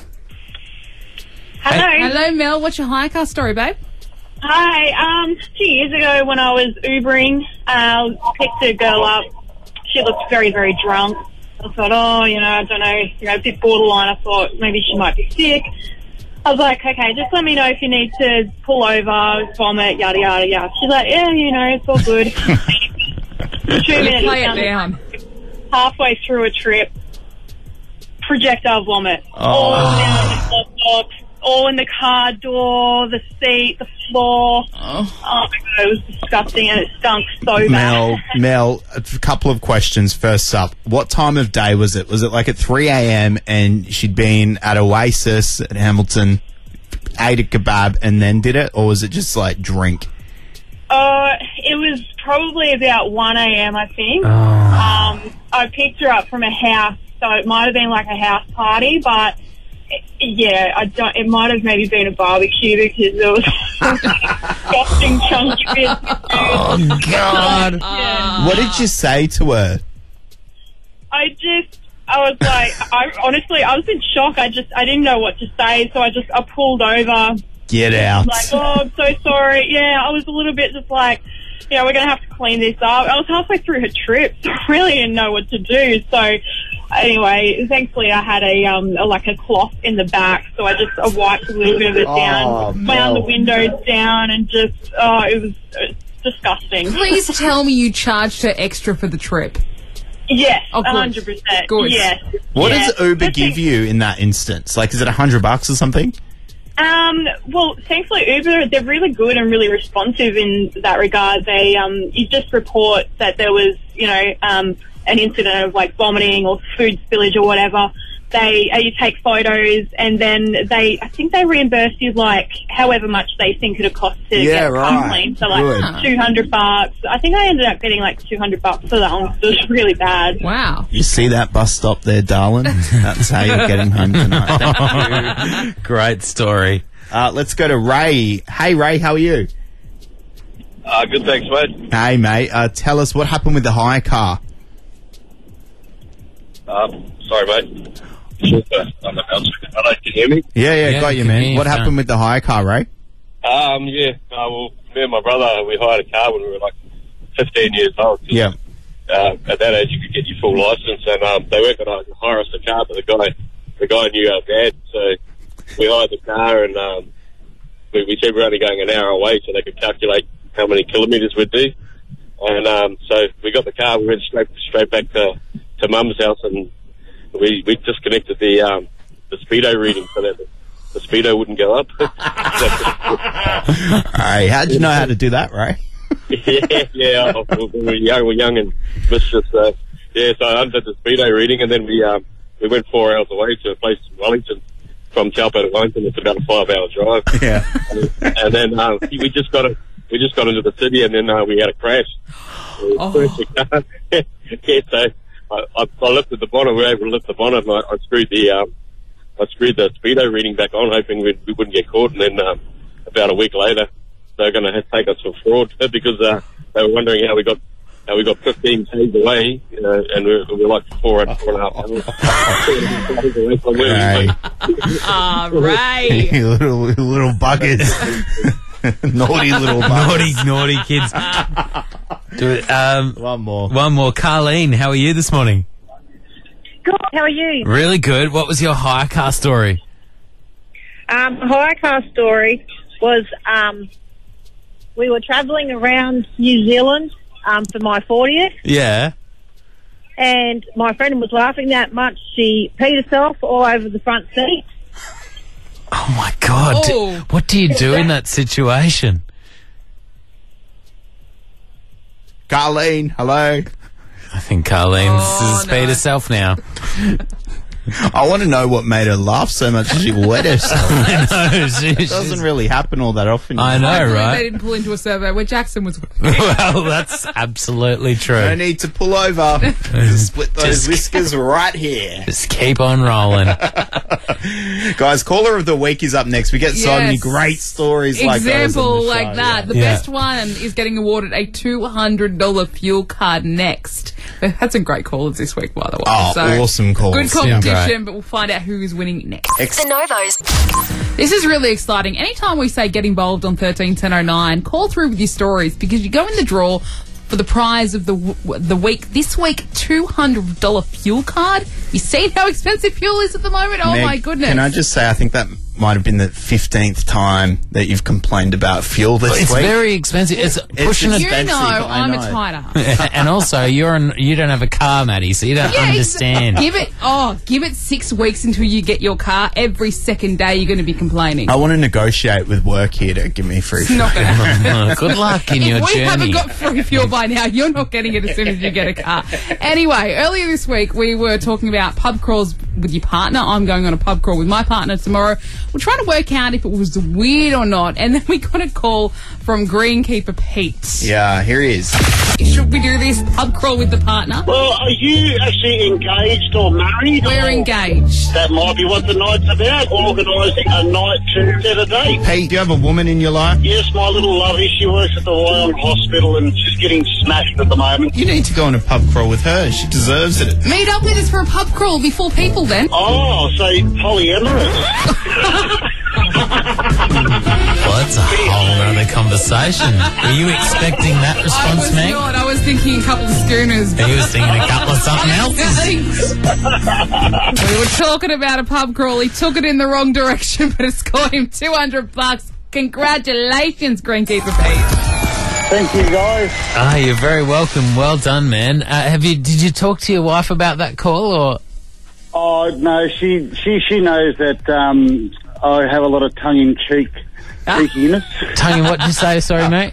Hello, Mel. What's your hire car story, babe? Hi. 2 years ago when I was Ubering, picked a girl up. She looked very, very drunk. I thought, I don't know, a bit borderline. I thought maybe she might be sick. I was like, okay, just let me know if you need to pull over, vomit, yada, yada, yada. She's like, yeah, it's all good. 2 minutes Play it down. halfway through a trip, projectile vomit. Oh. All down the laptop, all in the car door, the seat, the floor. Oh my God, it was disgusting and it stunk so bad. Mel, a couple of questions. First up, what time of day was it? Was it like at 3 a.m. and she'd been at Oasis at Hamilton, ate a kebab and then did it? Or was it just like drink? It was probably about 1 a.m. I think. I picked her up from a house, so it might have been like a house party, but it might have maybe been a barbecue because there was disgusting chunky bits. Oh, God. What did you say to her? I was like, I was in shock. I didn't know what to say, so I pulled over. Get out. Like, I'm so sorry. Yeah, I was a little bit just like, we're going to have to clean this up. I was halfway through her trip, so I really didn't know what to do. So anyway, thankfully I had a cloth in the back, so I wiped a little bit of it down, wound the windows down, and it was disgusting. Please tell me you charged her extra for the trip. Yes, Oh, good. 100%. Good. Yes. What Yes. does Uber give you in that instance? Like, is it $100 or something? Well, thankfully Uber, they're really good and really responsive in that regard. They, you just report that there was, an incident of like vomiting or food spillage or whatever. You take photos and then I think they reimburse you like however much they think it'll cost to get the car clean. So like Good. $200. I think I ended up getting like $200 for that one. It was really bad. Wow. You see that bus stop there, darling? That's how you're getting home tonight. Great story. Let's go to Ray. Hey, Ray, how are you? Good, thanks, mate. Hey, mate. Tell us what happened with the hire car. Sorry, mate. I'm about to. Hello, can you hear me? Yeah, got you, can hear man. you What fine. happened with the hire car, Ray? Well, me and my brother, we hired a car when we were like 15 years old. Yeah. At that age, you could get your full license, and they weren't going to hire us a car, but the guy knew our dad, so we hired the car, and we said we're only going an hour away, so they could calculate how many kilometres we'd do. And so we got the car, we went straight back to Mum's house, and we disconnected the speedo reading so that the speedo wouldn't go up. Hey, how'd you know how to do that, Ray? yeah. We're young and mischievous. So I undid the speedo reading, and then we went 4 hours away to a place in Wellington from Taupo to Wellington. It's about a 5-hour drive. Yeah. And then we just got into the city, and then we had a crash. So I lifted the bonnet. We were able to lift the bonnet, and I screwed the speedo reading back on, hoping we wouldn't get caught. And then about a week later, they were going to take us for fraud because they were wondering how we got 15 k's away, and we were like 4.5 hours away from where we were. Ray. You little buggers. Naughty little buggers. Naughty kids. Do it. One more. Carleen, how are you this morning? Good, how are you? Really good. What was your hire car story? Hire car story was we were travelling around New Zealand for my 40th, Yeah. and my friend was laughing that much she peed herself all over the front seat. Oh my God. Oh. What do you do in that situation? Carleen, hello. I think Carleen's Oh, has paid no. herself now. I want to know what made her laugh so much she wet herself. It doesn't really happen all that often. I know, Hopefully right? They didn't pull into a survey where Jackson was. Well, that's absolutely true. No need to pull over. Just split those whiskers right here. Just keep on rolling. Guys, Caller of the Week is up next. We get so many Yes. great stories like those on Example the like show, that. yeah. The best one is getting awarded a $200 fuel card next. We've had some great callers this week, by the way. Oh, awesome calls. Good Yeah. competition, but we'll find out who is winning next. The Novos. This is really exciting. Anytime we say get involved on 131009, call through with your stories because you go in the draw for the prize of the week. This week, $200 fuel card. You see how expensive fuel is at the moment? Oh, Meg, my goodness. Can I just say, I think that might have been the 15th time that you've complained about fuel this It's week. very expensive. It's pushing You it. know I'm a tight ass. And also, you don't have a car, Maddie, so you don't understand. Give it 6 weeks until you get your car. Every second day you're going to be complaining. I want to negotiate with work here to give me free It's fuel. not going to happen. Good luck in If your we journey. haven't got free fuel by now, you're not getting it as soon as you get a car. Anyway, earlier this week we were talking about pub crawls with your partner. I'm going on a pub crawl with my partner tomorrow. We're trying to work out if it was weird or not, and then we got a call from Greenkeeper Pete. Yeah, here he is. Should we do this pub crawl with the partner? Well, are you actually engaged or married? We're engaged. That might be what the night's about, organising a night to set a date. Pete, do you have a woman in your life? Yes, my little lovey, she works at the Wyong Hospital and she's getting smashed at the moment. You need to go on a pub crawl with her. She deserves it. Meet up with us for a pub crawl. Be 4 people then. Oh, so polyamorous. Well, that's a whole other conversation. Were you expecting that I response, was Meg? not. I was thinking a couple of schooners. He was thinking a couple of something else. We were talking about a pub crawl. He took it in the wrong direction, but it's got him $200. Congratulations, Greenkeeper Pete. Thank you, guys. Ah, you're very welcome. Well done, man. Did you talk to your wife about that call, or? Oh, no, she knows that I have a lot of tongue-in-cheek cheekiness. Tongue in what did you say? Sorry, mate.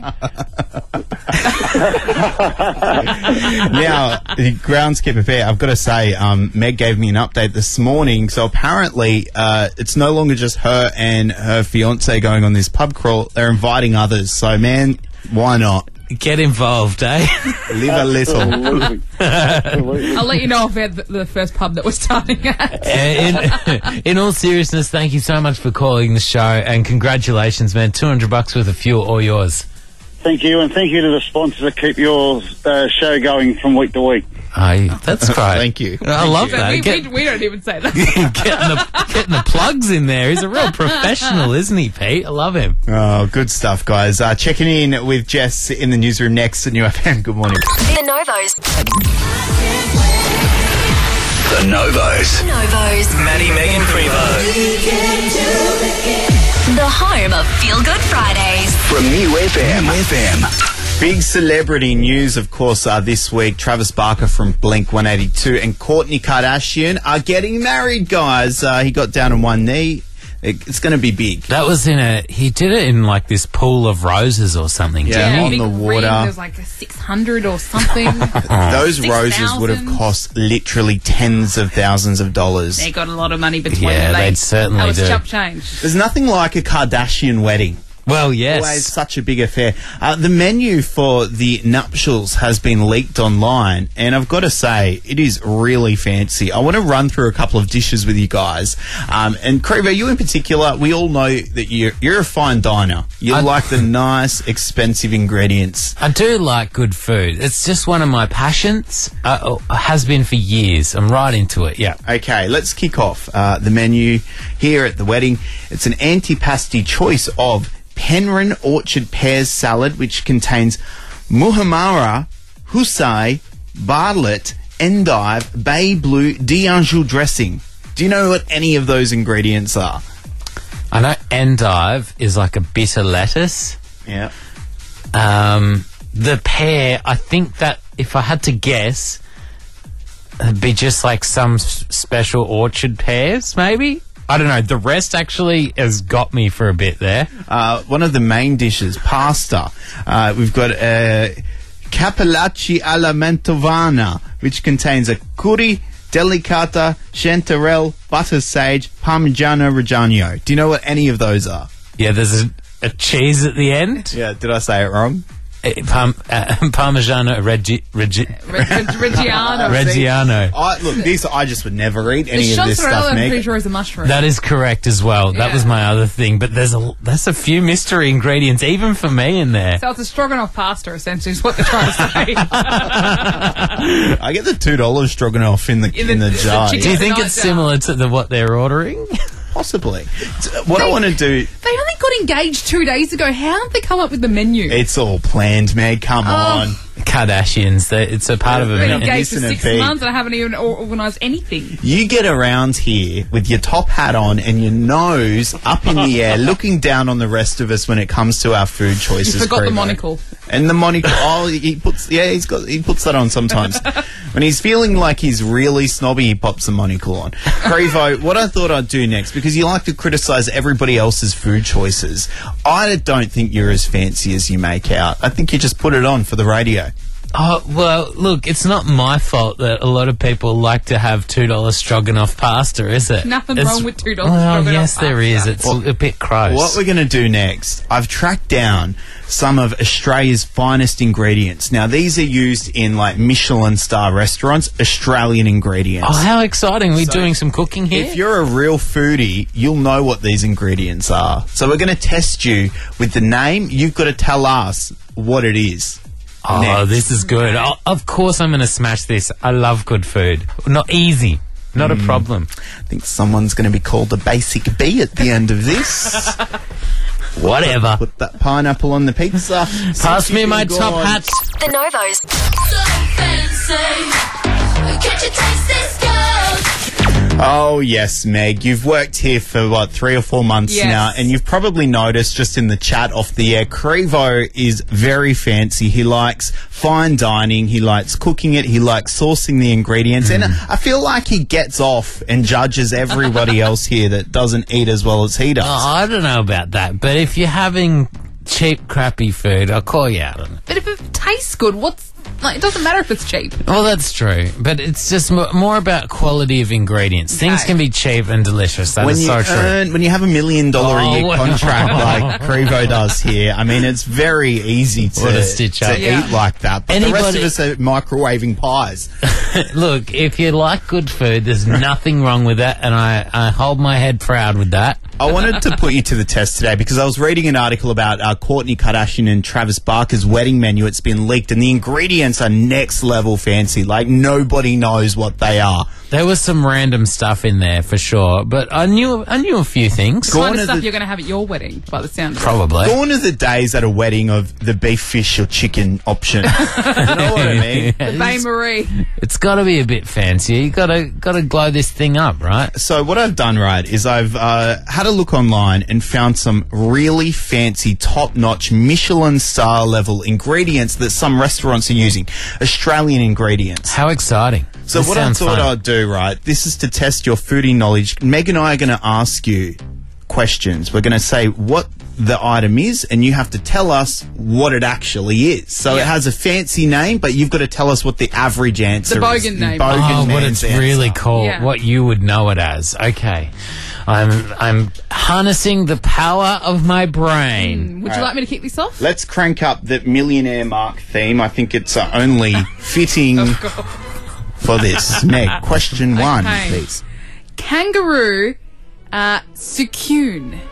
Now, the groundskeeper Pete, I've got to say, Meg gave me an update this morning. So apparently, it's no longer just her and her fiance going on this pub crawl. They're inviting others. So, man, why not? Get involved, eh? Live a little. I'll let you know if the first pub that we're starting at. In all seriousness, thank you so much for calling the show, and congratulations, man. $200 worth of fuel, all yours. Thank you, and thank you to the sponsors that keep your show going from week to week. That's great. Thank you. I love that. We don't even say that. getting the plugs in there. He's a real professional, isn't he, Pete? I love him. Oh, good stuff, guys. Checking in with Jess in the newsroom next at New FM. Good morning. The Novos. The Novos. Novos. Maddie, Megan, Prevo. The home of Feel Good Fridays. From New FM. Big celebrity news, of course, this week. Travis Barker from Blink 182 and Kourtney Kardashian are getting married, guys. He got down on one knee. It's going to be big. That was he did it in like this pool of roses or something, Yeah, on big the water. There's like a 600 or something. Those 6,000. roses would have cost literally tens of thousands of dollars. They got a lot of money between Yeah, them. they'd certainly that was do. chump change. There's nothing like a Kardashian wedding. Well, yes. Always such a big affair. The menu for the nuptials has been leaked online, and I've got to say, it is really fancy. I want to run through a couple of dishes with you guys. And Creevo, you in particular, we all know that you're a fine diner. You like the nice, expensive ingredients. I do like good food. It's just one of my passions. Has been for years. I'm right into it, yeah. Okay, let's kick off the menu here at the wedding. It's an antipasti choice of Penryn Orchard Pears Salad, which contains muhammara, hussai, bartlett, endive, bay blue, d'Anjou dressing. Do you know what any of those ingredients are? I know endive is like a bitter lettuce. Yeah. The pear, I think that if I had to guess, it'd be just like some special orchard pears, maybe? I don't know. The rest actually has got me for a bit there. One of the main dishes, pasta. We've got cappellacci alla mantovana, which contains a curry, delicata, chanterelle, butter sage, parmigiano reggiano. Do you know what any of those are? Yeah, there's a cheese at the end. Yeah, did I say it wrong? Parmigiano Reggiano. Look, I just would never eat any The of this chanterelle, stuff, I'm Meg. pretty sure, is a mushroom. That is correct as well. That was my other thing. But there's a few mystery ingredients, even for me, in there. So it's a stroganoff pasta, essentially, is what they're trying to say. I get the $2 stroganoff in the jar. Do you think it's similar to what they're ordering? Possibly. What I want to do... They only got engaged 2 days ago. How did they come up with the menu? It's all planned, Meg. Come on. Kardashians. It's a part of a... Been engaged for 6 months and I haven't even organised anything. You get around here with your top hat on and your nose up in the air, looking down on the rest of us when it comes to our food choices. You forgot the Crevo. monocle. And the monocle. he puts that on sometimes. When he's feeling like he's really snobby, he pops the monocle on. Crevo, what I thought I'd do next, because you like to criticise everybody else's food choices, I don't think you're as fancy as you make out. I think you just put it on for the radio. Oh, well, look, it's not my fault that a lot of people like to have $2 stroganoff pasta, is it? Nothing wrong with $2 Well, stroganoff yes, there pasta. is. It's a bit gross. What we're going to do next, I've tracked down some of Australia's finest ingredients. Now, these are used in, like, Michelin star restaurants, Australian ingredients. Oh, how exciting. We're doing some cooking here? If you're a real foodie, you'll know what these ingredients are. So we're going to test you with the name. You've got to tell us what it is. Oh, next. this is good. Oh, of course I'm going to smash this. I love good food. Not easy. Not a problem. I think someone's going to be called a basic B at the end of this. Whatever. Put that pineapple on the pizza. Pass me my top hat. The Novos. So fancy. Can't you taste this girl? Oh, yes, Meg. You've worked here for, 3 or 4 months Yes. now, and you've probably noticed just in the chat off the air, Crevo is very fancy. He likes fine dining. He likes cooking it. He likes sourcing the ingredients. And I feel like he gets off and judges everybody else here that doesn't eat as well as he does. Oh, I don't know about that, but if you're having cheap, crappy food, I'll call you out on it. But if it tastes good, it doesn't matter if it's cheap. Well, that's true, but it's just more about quality of ingredients. Things can be cheap and delicious. That is so true. When you have $1 million a year Oh, contract like Crevo does here, I mean, it's very easy What to a stitch up. eat like that. But the rest of us are microwaving pies. Look, if you like good food, there's nothing wrong with that, and I hold my head proud with that. I wanted to put you to the test today because I was reading an article about Kourtney Kardashian and Travis Barker's wedding menu. It's been leaked, and the ingredients are next level fancy. Like, nobody knows what they are. There was some random stuff in there for sure, but I knew a few things. The kind of stuff you're going to have at your wedding, by the sound of it. Probably. Gone are the days at a wedding of the beef, fish, or chicken option. You know what I mean? The Bain Marie. It's got to be a bit fancier. You got to glow this thing up, right? So what I've done, right, is I've had a look online and found some really fancy, top-notch, Michelin-star level ingredients that some restaurants are using. Australian ingredients. How exciting. So This what I sounds thought fun. I'd do, right, this is to test your foodie knowledge. Meg and I are going to ask you questions. We're going to say what the item is, and you have to tell us what it actually is. So it has a fancy name, but you've got to tell us what the average answer The is. bogan name. Bogan What man's it's really answer. called, Yeah. what you would know it as. Okay. I'm harnessing the power of my brain. Would you like me to kick this off? Let's crank up the Millionaire Mark theme. I think it's only fitting for this. Meg, question one, Okay. please. Kangaroo succoon.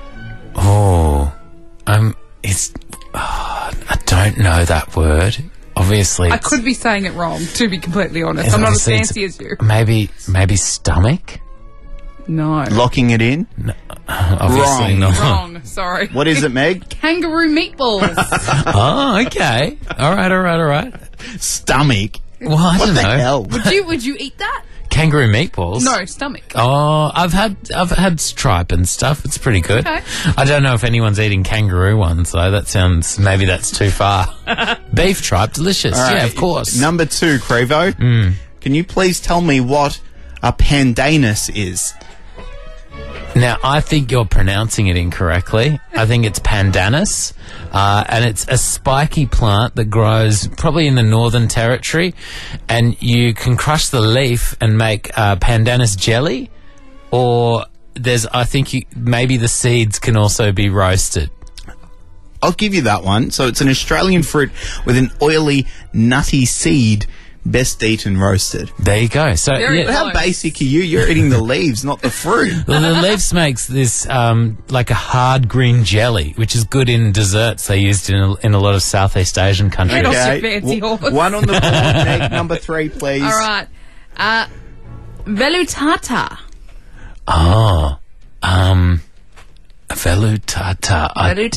I don't know that word. Obviously, I it's- could be saying it wrong, to be completely honest. it's I'm not as obviously- fancy as you. Maybe stomach. No. Locking it in? Obviously Wrong. not. Wrong. Sorry. What is it, Meg? Kangaroo meatballs. Oh, okay. All right. Stomach. Well, I What don't the know. hell? Would you eat that? Kangaroo meatballs. No, stomach. Oh, I've had stripe and stuff. It's pretty good. Okay. I don't know if anyone's eating kangaroo ones though. Maybe that's too far. Beef tripe, delicious. All Yeah, right. of course. Number 2, Crevo. Can you please tell me what a pandanus is? Now, I think you're pronouncing it incorrectly. I think it's pandanus, and it's a spiky plant that grows probably in the Northern Territory, and you can crush the leaf and make pandanus jelly, or maybe the seeds can also be roasted. I'll give you that one. So it's an Australian fruit with an oily, nutty seed, best eaten roasted. There you go. So how basic are you? You're eating the leaves, not the fruit. Well, the leaves makes this like a hard green jelly, which is good in desserts. They used in a lot of Southeast Asian countries. Fancy horse. One on the board. Meg, number 3, please. All right. Velutata. Oh, velutata.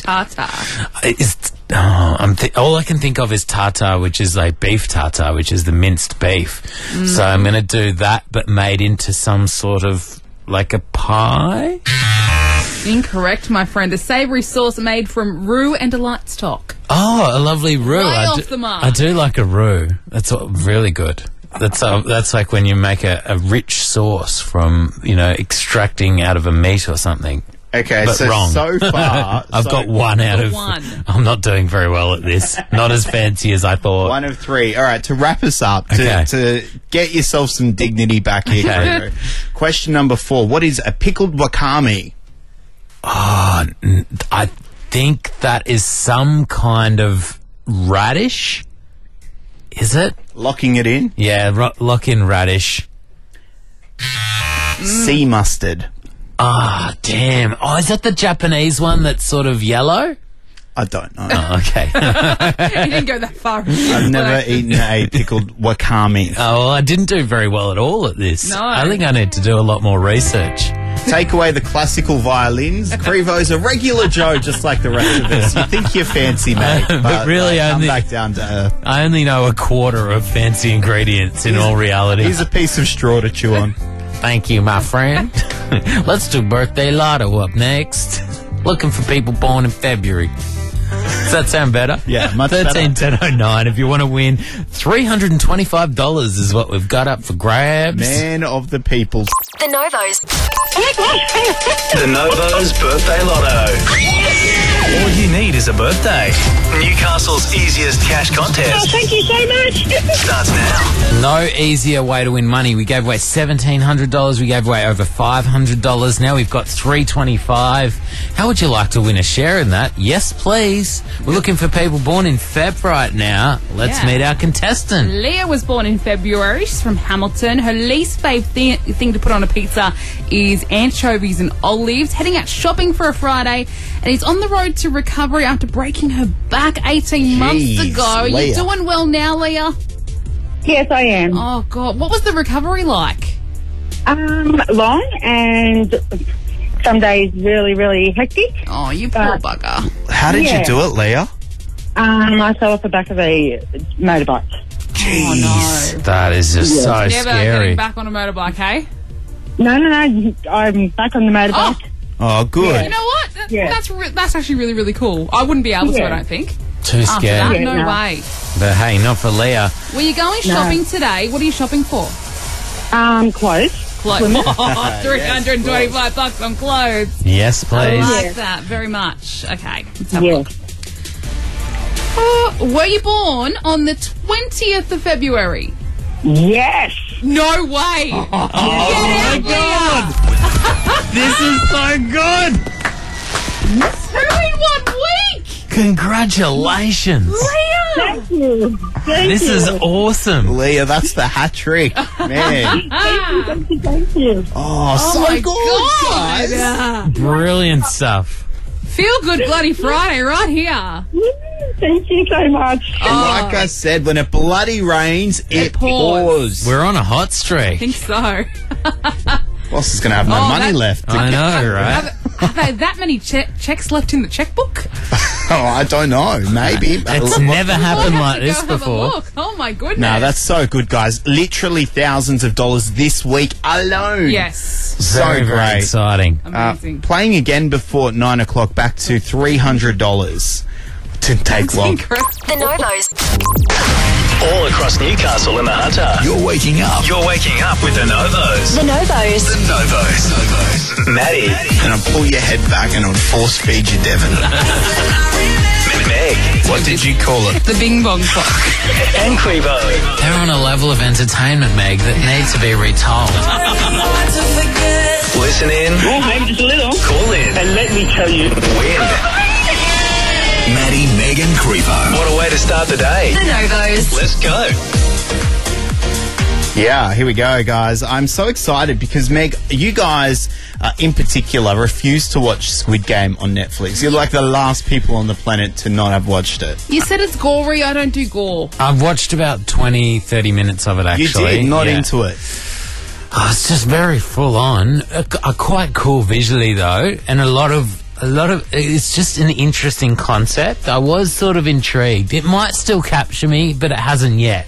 Velutata. All I can think of is tartar, which is like beef tartar, which is the minced beef. So I'm going to do that, but made into some sort of like a pie. Incorrect, my friend. A savoury sauce made from roux and delight stock. Oh, a lovely roux. Way off the mark. I do like a roux. That's really good. That's like when you make a rich sauce from, extracting out of a meat or something. Okay, but wrong. so far... I've got one out of... I'm not doing very well at this. Not as fancy as I thought. 1 of 3. All right, to wrap us up, to get yourself some dignity back here, Okay. Question number 4. What is a pickled wakame? Oh, I think that is some kind of radish. Is it? Locking it in? Yeah, lock in radish. Sea mustard. Ah, damn. Oh, is that the Japanese one that's sort of yellow? I don't know. Oh, okay. You didn't go that far. I've never eaten a pickled wakame. Oh, well, I didn't do very well at all at this. No. I think I need to do a lot more research. Take away the classical violins. Crevo's a regular Joe, just like the rest of us. You think you're fancy, mate. But really come only... back down to earth. I only know a quarter of fancy ingredients in all reality. Here's a piece of straw to chew on. Thank you, my friend. Let's do birthday lotto up next. Looking for people born in February. Does that sound better? Yeah, much better. 13-1009. If you want to win, $325 is what we've got up for grabs. Man of the people. The Novos. The Novo's Birthday Lotto. All you need is a birthday. Newcastle's easiest cash contest Thank you so much. starts now. No easier way to win money. We gave away $1,700. We gave away over $500. Now we've got $325. How would you like to win a share in that? Yes, please. We're looking for people born in Feb right now. Let's meet our contestant. Leah was born in February. She's from Hamilton. Her least favourite thing to put on a pizza is anchovies and olives. Heading out shopping for a Friday, and he's on the road to recovery after breaking her back 18 months ago. Are you doing well now, Leah? Yes, I am. Oh, God. What was the recovery like? Long and some days really, really hectic. Oh, you poor bugger. How did you do it, Leah? I fell off the back of a motorbike. Jeez. That is just so Never scary. getting back on a motorbike, hey? No. I'm back on the motorbike. Oh, good. You know what? That's actually really, really cool. I wouldn't be able to, I don't think. Too After scared. that, no way. But hey, not for Leah. Were you going shopping today? What are you shopping for? Clothes. Clothes. Oh, $325 on clothes. Yes, please. I like that very much. Okay, let's have a look. Were you born on the 20th of February? Yes. No way. Oh my God. This is so good. 2 in 1 week. Congratulations. Leah. Thank you. This is awesome. Leah, that's the hat trick. Man. Thank you. Oh, so my good, God. guys. Brilliant stuff. Feel good bloody Friday right here. Thank you so much. Like I said, when it bloody rains, it pours. We're on a hot I streak. think so. Boss is going to have no money left. I know, right? Have they that many checks left in the checkbook? Oh, I don't know. Maybe. It's never happened We'll like have to this go have a before. look. Oh my goodness. No, that's so good, guys. Literally thousands of dollars this week alone. yes. So Very, very great. exciting. Amazing. Playing again before 9 o'clock, back to $300. Didn't take long. The Novos. All across Newcastle and the Hunter. You're waking up. You're waking up with the Novos. The Novos. The Novos. Maddie. And I'll pull your head back and I'll force feed you, Devon. Meg. What did you call it? The Bing Bong Clock. And Crevo. They're on a level of entertainment, Meg, that needs to be retold. Listen in. Oh, maybe just a little. Call in. And let me tell you. Win. Maddie, Meg and Crevo. What a way to start the day. The Novos. Let's go. Yeah, here we go, guys. I'm so excited because, Meg, you guys in particular refuse to watch Squid Game on Netflix. You're like the last people on the planet to not have watched it. You said it's gory. I don't do gore. I've watched about 20, 30 minutes of it, actually. You did, not Yeah. into it. Oh, it's just very full on. Quite cool visually, though, and a lot of. It's just an interesting concept. I was sort of intrigued. It might still capture me, but it hasn't yet.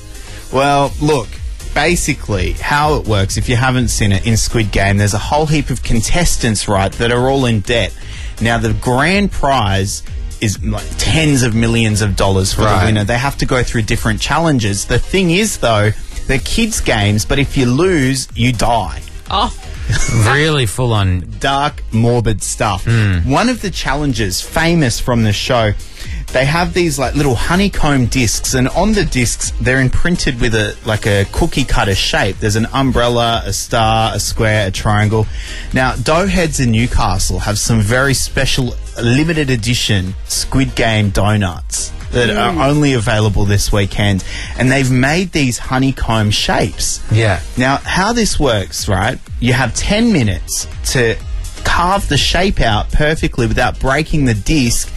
Well, look, basically how it works, if you haven't seen it, in Squid Game, there's a whole heap of contestants, right, that are all in debt. Now, the grand prize is like tens of millions of dollars for the winner. They have to go through different challenges. The thing is, though, they're kids' games, but if you lose, you die. Oh. Really full on. Dark, morbid stuff. One of the challenges, famous from the show, they have these like little honeycomb discs, and on the discs they're imprinted with a cookie cutter shape. There's an umbrella, a star, a square, a triangle. Now, Doughheads in Newcastle have some very special limited edition Squid Game donuts that are only available this weekend, and they've made these honeycomb shapes. Yeah. Now, how this works, right? You have 10 minutes to carve the shape out perfectly without breaking the disc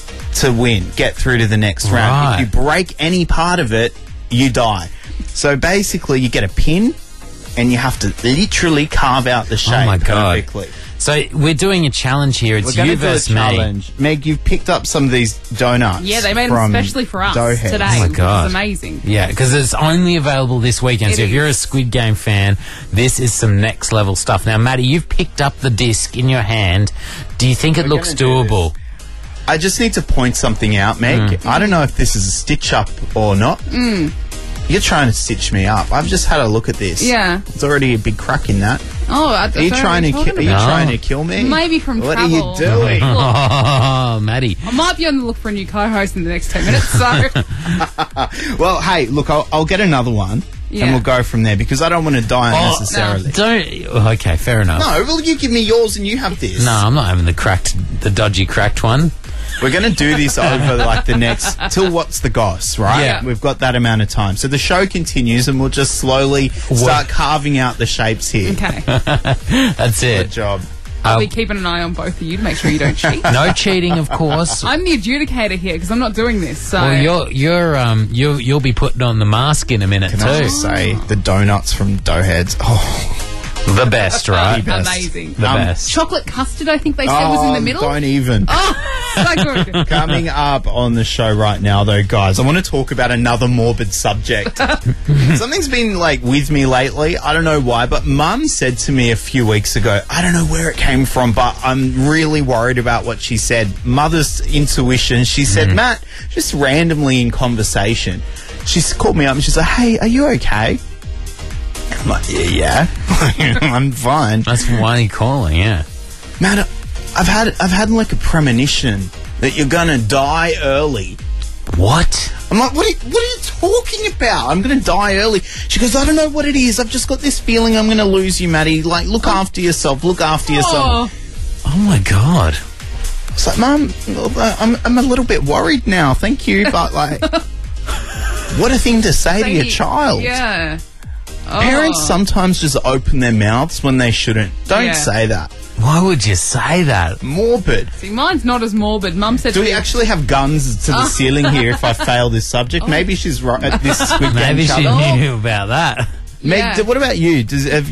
to win, get through to the next round. If you break any part of it, you die. So basically, you get a pin, and you have to literally carve out the shape perfectly. So we're doing a challenge here. It's We're you going to do a versus me. challenge. Meg, you've picked up some of these donuts. Yeah, they made them from especially for us Doughheads. today. Oh my God. Which is amazing. Yeah, because it's only available this weekend. So if you're a Squid Game fan, this is some next level stuff. Now, Maddie, you've picked up the disc in your hand. Do you think it looks doable? I just need to point something out, Meg. I don't know if this is a stitch up or not. You're trying to stitch me up. I've just had a look at this. Yeah. There's already a big crack in that. Oh, Are you trying to kill me? Maybe from What travel. are you doing? Oh, Maddie. I might be on the look for a new co-host in the next 10 minutes, so... Well, hey, look, I'll get another one, Yeah. and we'll go from there, because I don't want to die unnecessarily. Okay, fair enough. No, well, you give me yours and you have this. No, I'm not having the dodgy cracked one. We're going to do this over like the next till what's the goss, right? Yeah. We've got that amount of time. So the show continues and we'll just slowly start carving out the shapes here. Okay. That's it. Good job. I'll be keeping an eye on both of you to make sure you don't cheat. No cheating, of course. I'm the adjudicator here because I'm not doing this. So Well, you'll be putting on the mask in a minute Can too. I just say the donuts from Doughheads? Oh, the best, right? amazing. The best. Chocolate custard, I think they said, was in the middle. Don't even. Oh, so good. Coming up on the show right now, though, guys, I want to talk about another morbid subject. Something's been like with me lately. I don't know why, but Mum said to me a few weeks ago, I don't know where it came from, but I'm really worried about what she said. Mother's intuition. She said, Matt, just randomly in conversation, she's called me up and she's like, hey, are you okay? I'm like, yeah. I'm fine. That's why you're calling, yeah. Matt, I've had like a premonition that you're gonna die early. What? I'm like, what are you talking about? I'm gonna die early. She goes, I don't know what it is. I've just got this feeling I'm gonna lose you, Maddie. Like, look after yourself. Look after yourself. Oh my God. I was like, Mum, I'm a little bit worried now. Thank you, but like, what a thing to say to your child. Yeah. Parents sometimes just open their mouths when they shouldn't. Don't say that. Why would you say that? Morbid. See, mine's not as morbid. Mum said... Do we actually have guns to the ceiling here if I fail this subject? Maybe she's right at this Squid Game Maybe she challenge. knew about that. Meg, what about you?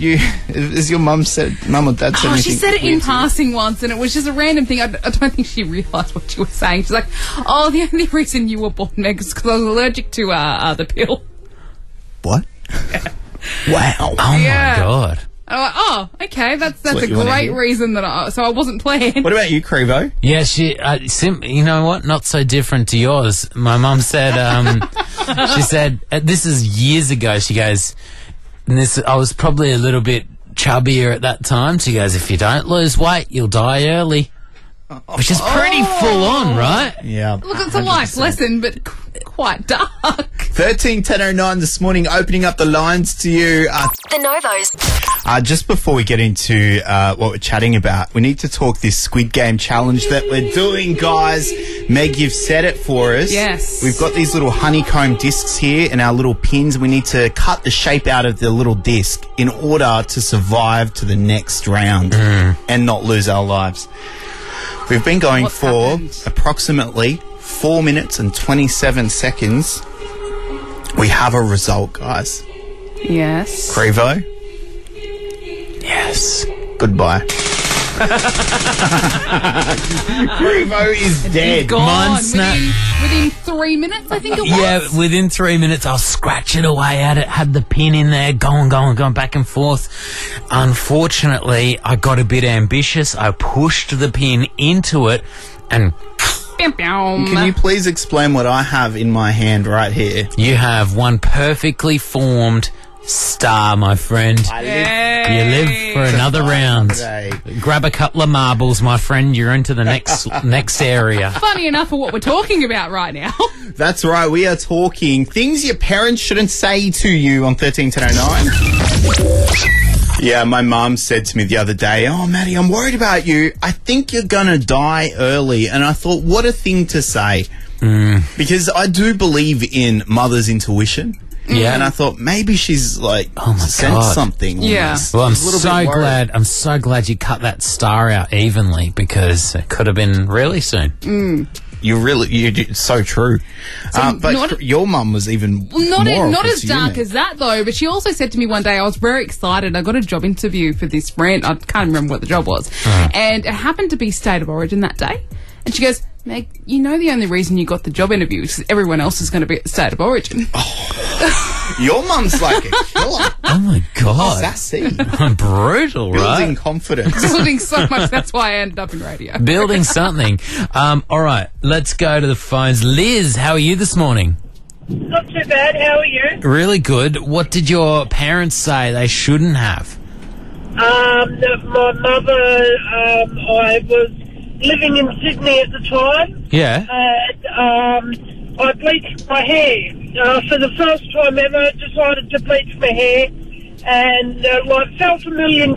Has your mum or dad said anything? She said it in weird to you? passing once, and it was just a random thing. I don't think she realised what you were saying. She's like, oh, the only reason you were born, Meg, is because I was allergic to the pill. What? Wow. Oh, my God. I'm like, oh, okay, that's what a you wanna great hear. reason that so I wasn't playing. What about you, Crevo? Yeah, you know what? Not so different to yours. My mum said, she said, this is years ago. She goes, I was probably a little bit chubbier at that time. She goes, if you don't lose weight, you'll die early. Which is pretty full on, right? Yeah. Look, it's a life lesson, but quite dark. 13-1009 this morning, opening up the lines to you. The Novos. Just before we get into what we're chatting about, we need to talk this Squid Game challenge that we're doing, guys. Meg, you've set it for us. Yes. We've got these little honeycomb discs here and our little pins. We need to cut the shape out of the little disc in order to survive to the next round and not lose our lives. We've been going for approximately 4 minutes and 27 seconds. We have a result, guys. Yes. Crevo? Yes. Goodbye. Crevo is dead. Gone. Mine snapped. Within 3 minutes, I think it was. Yeah, within 3 minutes, I was scratching away at it, had the pin in there, going back and forth. Unfortunately, I got a bit ambitious. I pushed the pin into it and... Can you please explain what I have in my hand right here? You have one perfectly formed star, my friend. You live for another round. Grab a couple of marbles, my friend. You're into the next area. Funny enough for what we're talking about right now. That's right. We are talking things your parents shouldn't say to you on 13-1009. Yeah, my mum said to me the other day, "Oh, Maddie, I'm worried about you. I think you're going to die early." And I thought, what a thing to say. Because I do believe in mother's intuition. Yeah. And I thought maybe she's like sent God. something. Yeah. Well, I'm A little bit worried. so glad you cut that star out evenly because it could have been really soon. You're so true. But your mum was even Not more as dark as that, though. But she also said to me one day, I was very excited. I got a job interview for this rent. I can't remember what the job was. And it happened to be State of Origin that day. And she goes, Meg, you know the only reason you got the job interview is because everyone else is going to be at the State of Origin. Your mum's like a killer. Oh, my God. Sassy. Brutal, right? Building confidence. Building so much. That's why I ended up in radio. Building something. All right, let's go to the phones. Liz, how are you this morning? Not too bad. How are you? Really good. What did your parents say they shouldn't have? My mother, I was living in Sydney at the time. Yeah. And I bleached my hair. For the first time ever, decided to bleach my hair. And felt $1 million.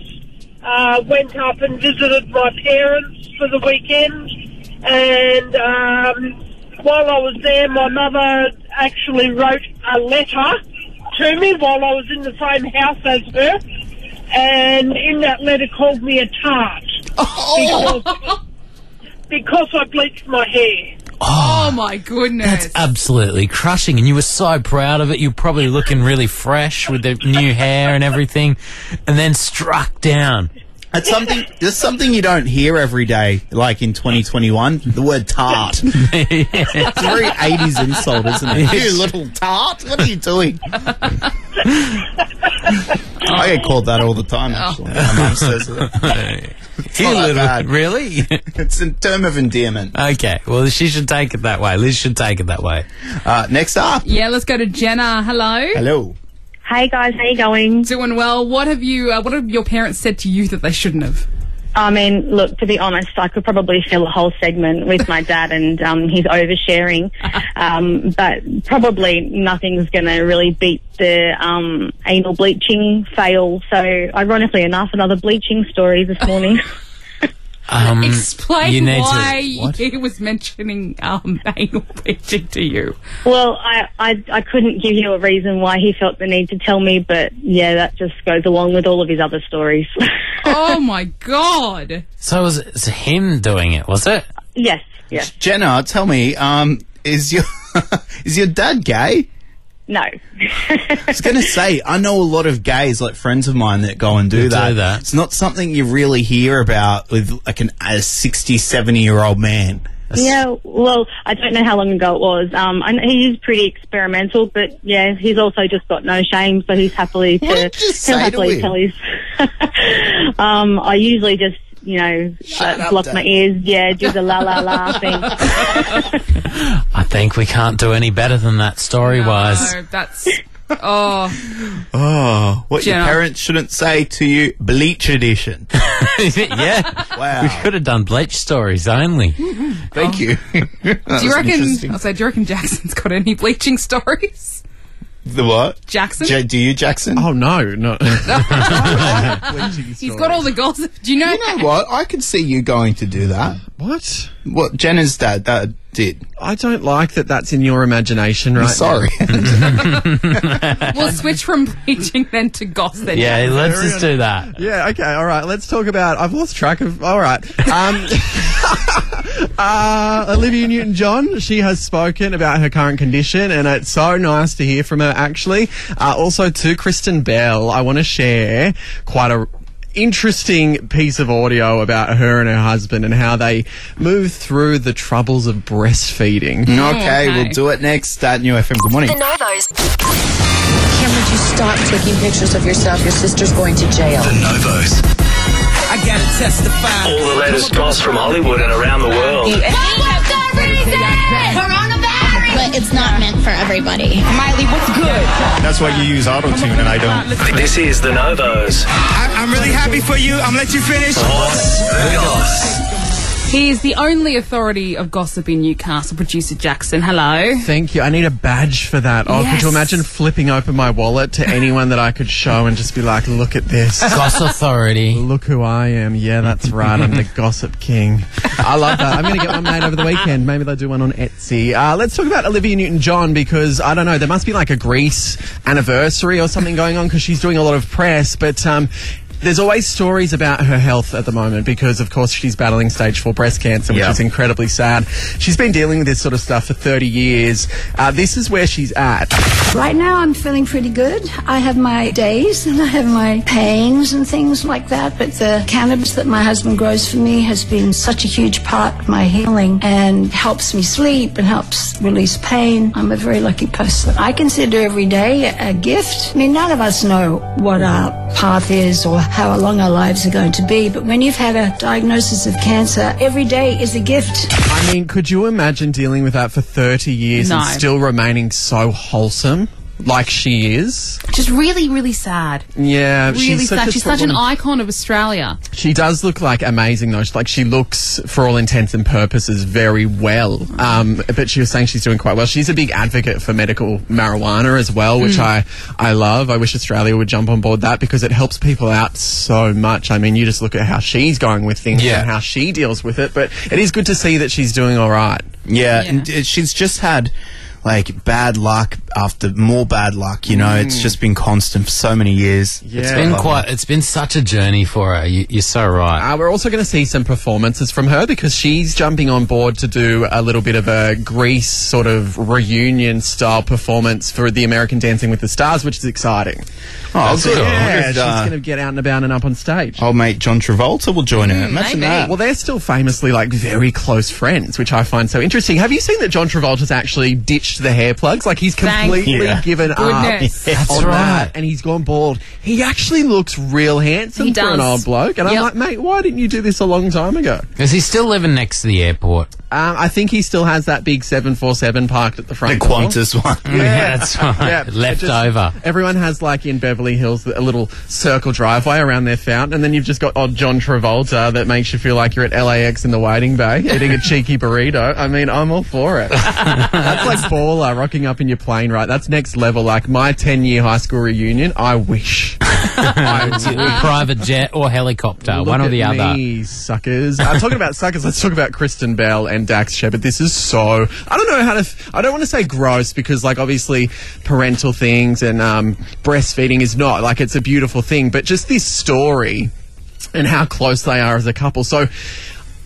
Went up and visited my parents for the weekend. And while I was there, my mother actually wrote a letter to me while I was in the same house as her. And in that letter called me a tart. Because I bleached my hair. Oh, my goodness. That's absolutely crushing, and you were so proud of it. You were probably looking really fresh with the new hair and everything, and then struck down. That's something you don't hear every day, like in 2021. The word tart. It's a very 80s insult, isn't it? You little tart. What are you doing? I get called that all the time, actually. My mum says it. It's not that bad. Really? It's a term of endearment. Okay, well, she should take it that way. Liz should take it that way. Next up. Yeah, let's go to Jenna. Hello. Hello. Hey guys, how you going? Doing well. What have your parents said to you that they shouldn't have? I mean, look, to be honest, I could probably fill a whole segment with my dad and his oversharing, but probably nothing's going to really beat the anal bleaching fail. So, ironically enough, another bleaching story this morning. Explain why he was mentioning anal bleaching to you. Well, I couldn't give you a reason why he felt the need to tell me, but yeah, that just goes along with all of his other stories. Oh my God! So it's him doing it, was it? Yes. Yes. Jenna, tell me, is your dad gay? No. I was going to say, I know a lot of gays, like friends of mine, that go and do that. It's not something you really hear about with like a 60, 70-year-old man. Yeah, well, I don't know how long ago it was. I know he is pretty experimental, but yeah, he's also just got no shame, so he's happily What did you say to him? tell his... I usually just, block my ears. Yeah, do the la la la thing. I think we can't do any better than that story-wise. No, that's... Oh. Oh, what your Jenna. parents shouldn't say to you, Bleach edition. Yeah. Wow. We could have done Bleach stories only. Thank you. Do you reckon Jackson's got any bleaching stories? The what? Jackson? Do you, Jackson? Oh, no. He's got all the gossip. Do you know? You know what? I could see you going to do that. What? What Jenna's dad did. I don't like that that's in your imagination right Sorry. We'll switch from bleaching then to goss then. Yeah, let's just do that. Yeah, okay, all right. Let's talk about... I've lost track of... All right. Olivia Newton-John, she has spoken about her current condition, and it's so nice to hear from her, actually. Also, to Kristen Bell, I want to share quite a interesting piece of audio about her and her husband and how they move through the troubles of breastfeeding. Okay, we'll do it next at New FM. Good morning. The Novos. Kim, would you stop taking pictures of yourself? Your sister's going to jail. The Novos. I gotta testify. All the latest goss from Hollywood and around the world. But it's not meant for everybody. Miley, what's good? That's why you use auto-tune and I don't. This is The Novos. I'm really happy for you. I'm gonna let you finish. What's the goss? He is the only authority of gossip in Newcastle, producer Jackson. Hello. Thank you. I need a badge for that. Oh, Yes. could you imagine flipping open my wallet to anyone that I could show and just be like, look at this. Goss authority. Look who I am. Yeah, that's right. I'm the gossip king. I love that. I'm going to get one made over the weekend. Maybe they'll do one on Etsy. Let's talk about Olivia Newton-John because, I don't know, there must be like a Greece anniversary or something going on because she's doing a lot of press. But there's always stories about her health at the moment because, of course, she's battling stage 4 breast cancer, which is incredibly sad. She's been dealing with this sort of stuff for 30 years. This is where she's at. Right now, I'm feeling pretty good. I have my days and I have my pains and things like that, but the cannabis that my husband grows for me has been such a huge part of my healing and helps me sleep and helps release pain. I'm a very lucky person. I consider every day a gift. I mean, none of us know what our path is or how long our lives are going to be, but when you've had a diagnosis of cancer, every day is a gift. I mean, could you imagine dealing with that for 30 years No. and still remaining so wholesome like she is? Just really, really sad. Yeah, Really she's sad. She's such an woman. icon of Australia. She does look like amazing though. She looks, for all intents and purposes, very well. But she was saying she's doing quite well. She's a big advocate for medical marijuana as well, which I love. I wish Australia would jump on board that because it helps people out so much. I mean, you just look at how she's going with things and how she deals with it. But it is good to see that she's doing all right. Yeah, and she's just had like bad luck after more bad luck, you know. It's just been constant for so many years. Yeah. It's been such a journey for her. You're so right. We're also going to see some performances from her because she's jumping on board to do a little bit of a Grease sort of reunion style performance for the American Dancing with the Stars, which is exciting. Oh, That's good. cool. Yeah, And, she's going to get out and about and up on stage. Old mate John Travolta will join her. Imagine that. Well, they're still famously like very close friends, which I find so interesting. Have you seen that John Travolta's actually ditched the hair plugs? Like he's completely given up Goodness. on that, and he's gone bald. He actually looks real handsome He for an does. old bloke. And I'm like, mate, why didn't you do this a long time ago? Is he still living next to the airport? I think he still has that big 747 parked at the front The door. Qantas one. Yeah, that's right. Yeah, Left just- over. Everyone has, like, in Beverly Hills, a little circle driveway around their fountain, and then you've just got odd John Travolta that makes you feel like you're at LAX in the waiting bay, eating a cheeky burrito. I mean, I'm all for it. That's like baller, rocking up in your plane, right? That's next level. Like, my 10-year high school reunion, I wish. Private jet or helicopter, one or the other. Me, suckers. Talking about suckers, let's talk about Kristen Bell and Dax Shepard. This is so... I don't know how to... I don't want to say gross because, like, obviously parental things and breastfeeding is not. Like, it's a beautiful thing. But just this story and how close they are as a couple. So...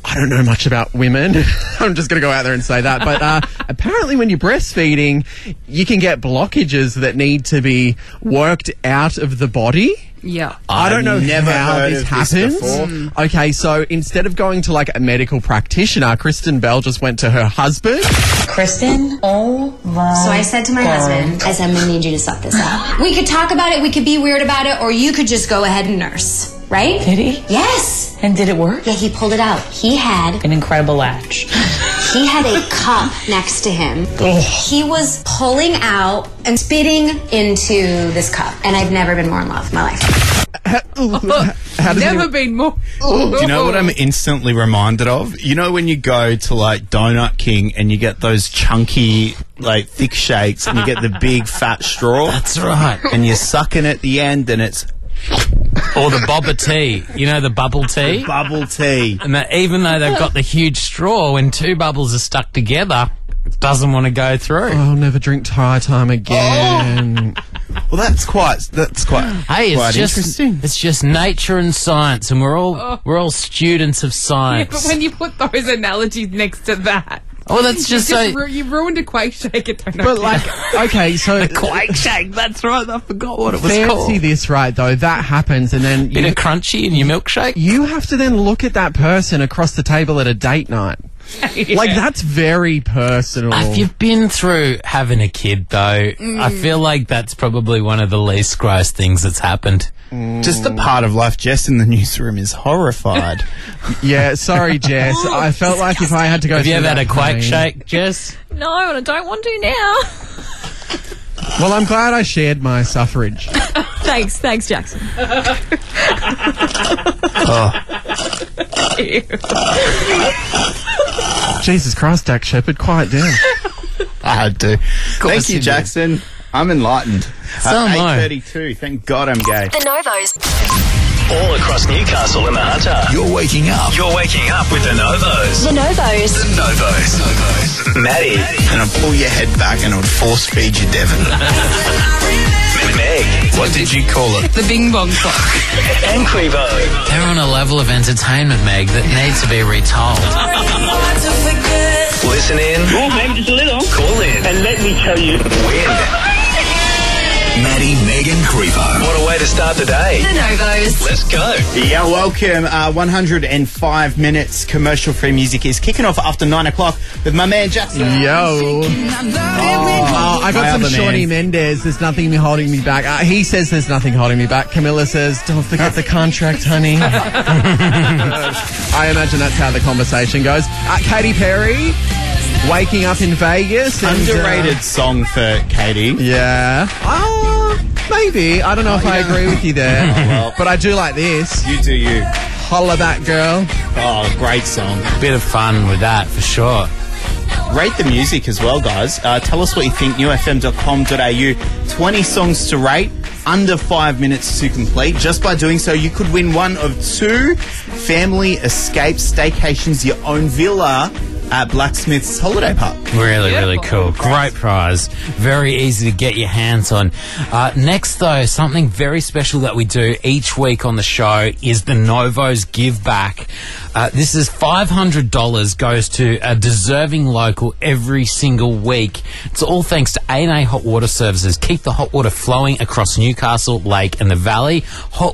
I don't know much about women. I'm just going to go out there and say that. But apparently when you're breastfeeding, you can get blockages that need to be worked out of the body. Yeah. I don't know how this happens. before. Okay, so instead of going to like a medical practitioner, Kristen Bell just went to her husband. Kristen, oh my So I said to my husband, I said, I'm going to need you to suck this up. We could talk about it, we could be weird about it, or you could just go ahead and nurse, right? Did he? Yes. And did it work? Yeah, he pulled it out. He had An incredible latch. He had a cup next to him. He was pulling out and spitting into this cup. And I've never been more in love in my life. Never been more. Do you know what I'm instantly reminded of? You know when you go to like Donut King and you get those chunky, like thick shakes and you get the big fat straw? That's right. And you're sucking at the end and it's... Or the boba tea. You know, the bubble tea? Bubble tea. And that even though they've got the huge straw, when two bubbles are stuck together, it doesn't want to go through. I'll never drink Thai time again. Well, that's quite Hey, quite it's interesting. It's just nature and science, and we're all students of Yeah, science. but when you put those analogies next to that. Oh, that's just so... You've ruined a quake shake at Donut But King. like, okay, so... The quake shake, that's right, I forgot what it was called. Fancy this, right, though. That happens, and then... Bit of crunchy in your milkshake? You have to then look at that person across the table at a date night. Yeah. Like, that's very personal. If you've been through having a kid, though, I feel like that's probably one of the least gross things that's happened. Just a part of life. Jess in the newsroom is horrified. Yeah, sorry, Jess. I felt like if I had to go Have you through ever had a that quake pain- shake, Jess? No, and I don't want to now. Well, I'm glad I shared my suffrage. Thanks, Jackson. Jesus Christ, Dak Shepherd, quiet down. I had to. Thank you, you did. Jackson. I'm enlightened. So am I. 8:32. Thank God I'm gay. The Novos. All across Newcastle and the Hunter. You're waking up. You're waking up with the Novos. The Novos. The Novos. Maddie. And I'll pull your head back and I'll force feed you, Devon. Meg. What did you call it? The Bing Bong Clock. And Crevo. They're on a level of entertainment, Meg, that needs to be retold. Listen in. Oh, maybe just a little. Call in. And let me tell you. Win. Maddie, Megan, Creepo. What a way to start the day. The Novos. Let's go. Yeah, welcome. 105 minutes commercial-free music is kicking off after 9 o'clock with my man Jackson. Yo. I got some Shawnee Mendes. There's nothing holding me back. He says there's nothing holding me back. Camilla says, don't forget the contract, honey. I imagine that's how the conversation goes. Katy Perry, Waking Up in Vegas. And, Underrated song for Katy. Yeah. Maybe. I don't know if I agree with you there. well. But I do like this. You do you. Holla Back Girl. Oh, great song. Bit of fun with that, for sure. Rate the music as well, guys. Tell us what you think. newfm.com.au. 20 songs to rate. Under 5 minutes to complete. Just by doing so, you could win one of 2 family escape staycations, your own villa at Blacksmith's Holiday Park. Really cool. Great prize. Very easy to get your hands on. Next, though, something very special that we do each week on the show is the Novos Give Back. This is $500 goes to a deserving local every single week. It's all thanks to A&A Hot Water Services. Keep the hot water flowing across Newcastle, Lake and the Valley.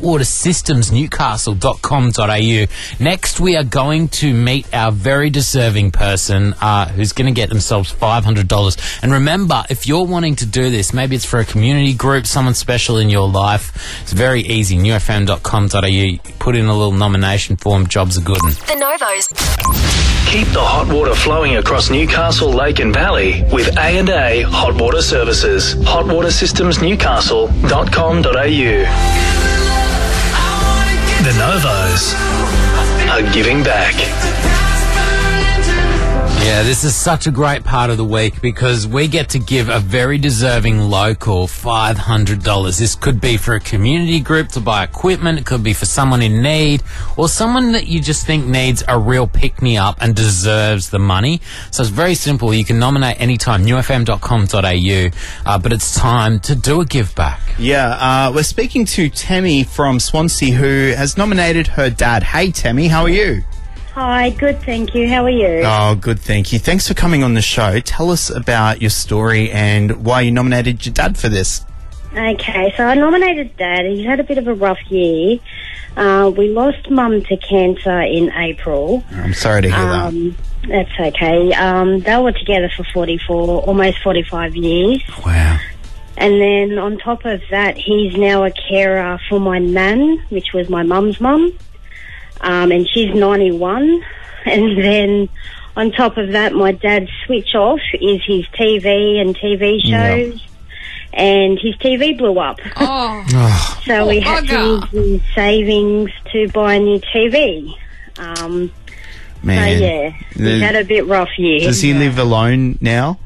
hotwatersystemsnewcastle.com.au. Next, we are going to meet our very deserving person who's going to get themselves $500. And remember, if you're wanting to do this, maybe it's for a community group, someone special in your life, it's very easy. newfm.com.au. Put in a little nomination form. Jobs are good. The Novos. Keep the hot water flowing across Newcastle, Lake and Valley with A&A Hot Water Services. hotwatersystemsnewcastle.com.au. The Novos are giving back. Yeah, this is such a great part of the week because we get to give a very deserving local $500. This could be for a community group to buy equipment, it could be for someone in need, or someone that you just think needs a real pick-me-up and deserves the money. So it's very simple. You can nominate anytime, newfm.com.au, but it's time to do a give back. Yeah, we're speaking to Tammy from Swansea who has nominated her dad. Hey, Tammy, how are you? Hi, good, thank you. How are you? Oh, good, thank you. Thanks for coming on the show. Tell us about your story and why you nominated your dad for this. Okay, so I nominated Dad. He's had a bit of a rough year. We lost Mum to cancer in April. I'm sorry to hear that. That's okay. They were together for almost 45 years. Wow. And then on top of that, he's now a carer for my nan, which was my mum's mum. And she's 91. And then on top of that, my dad's switch off is his TV and TV shows. Yep. And his TV blew up. Oh. So we had to use his savings to buy a new TV. Man. So, yeah, he's had a bit rough year. Does he live alone now?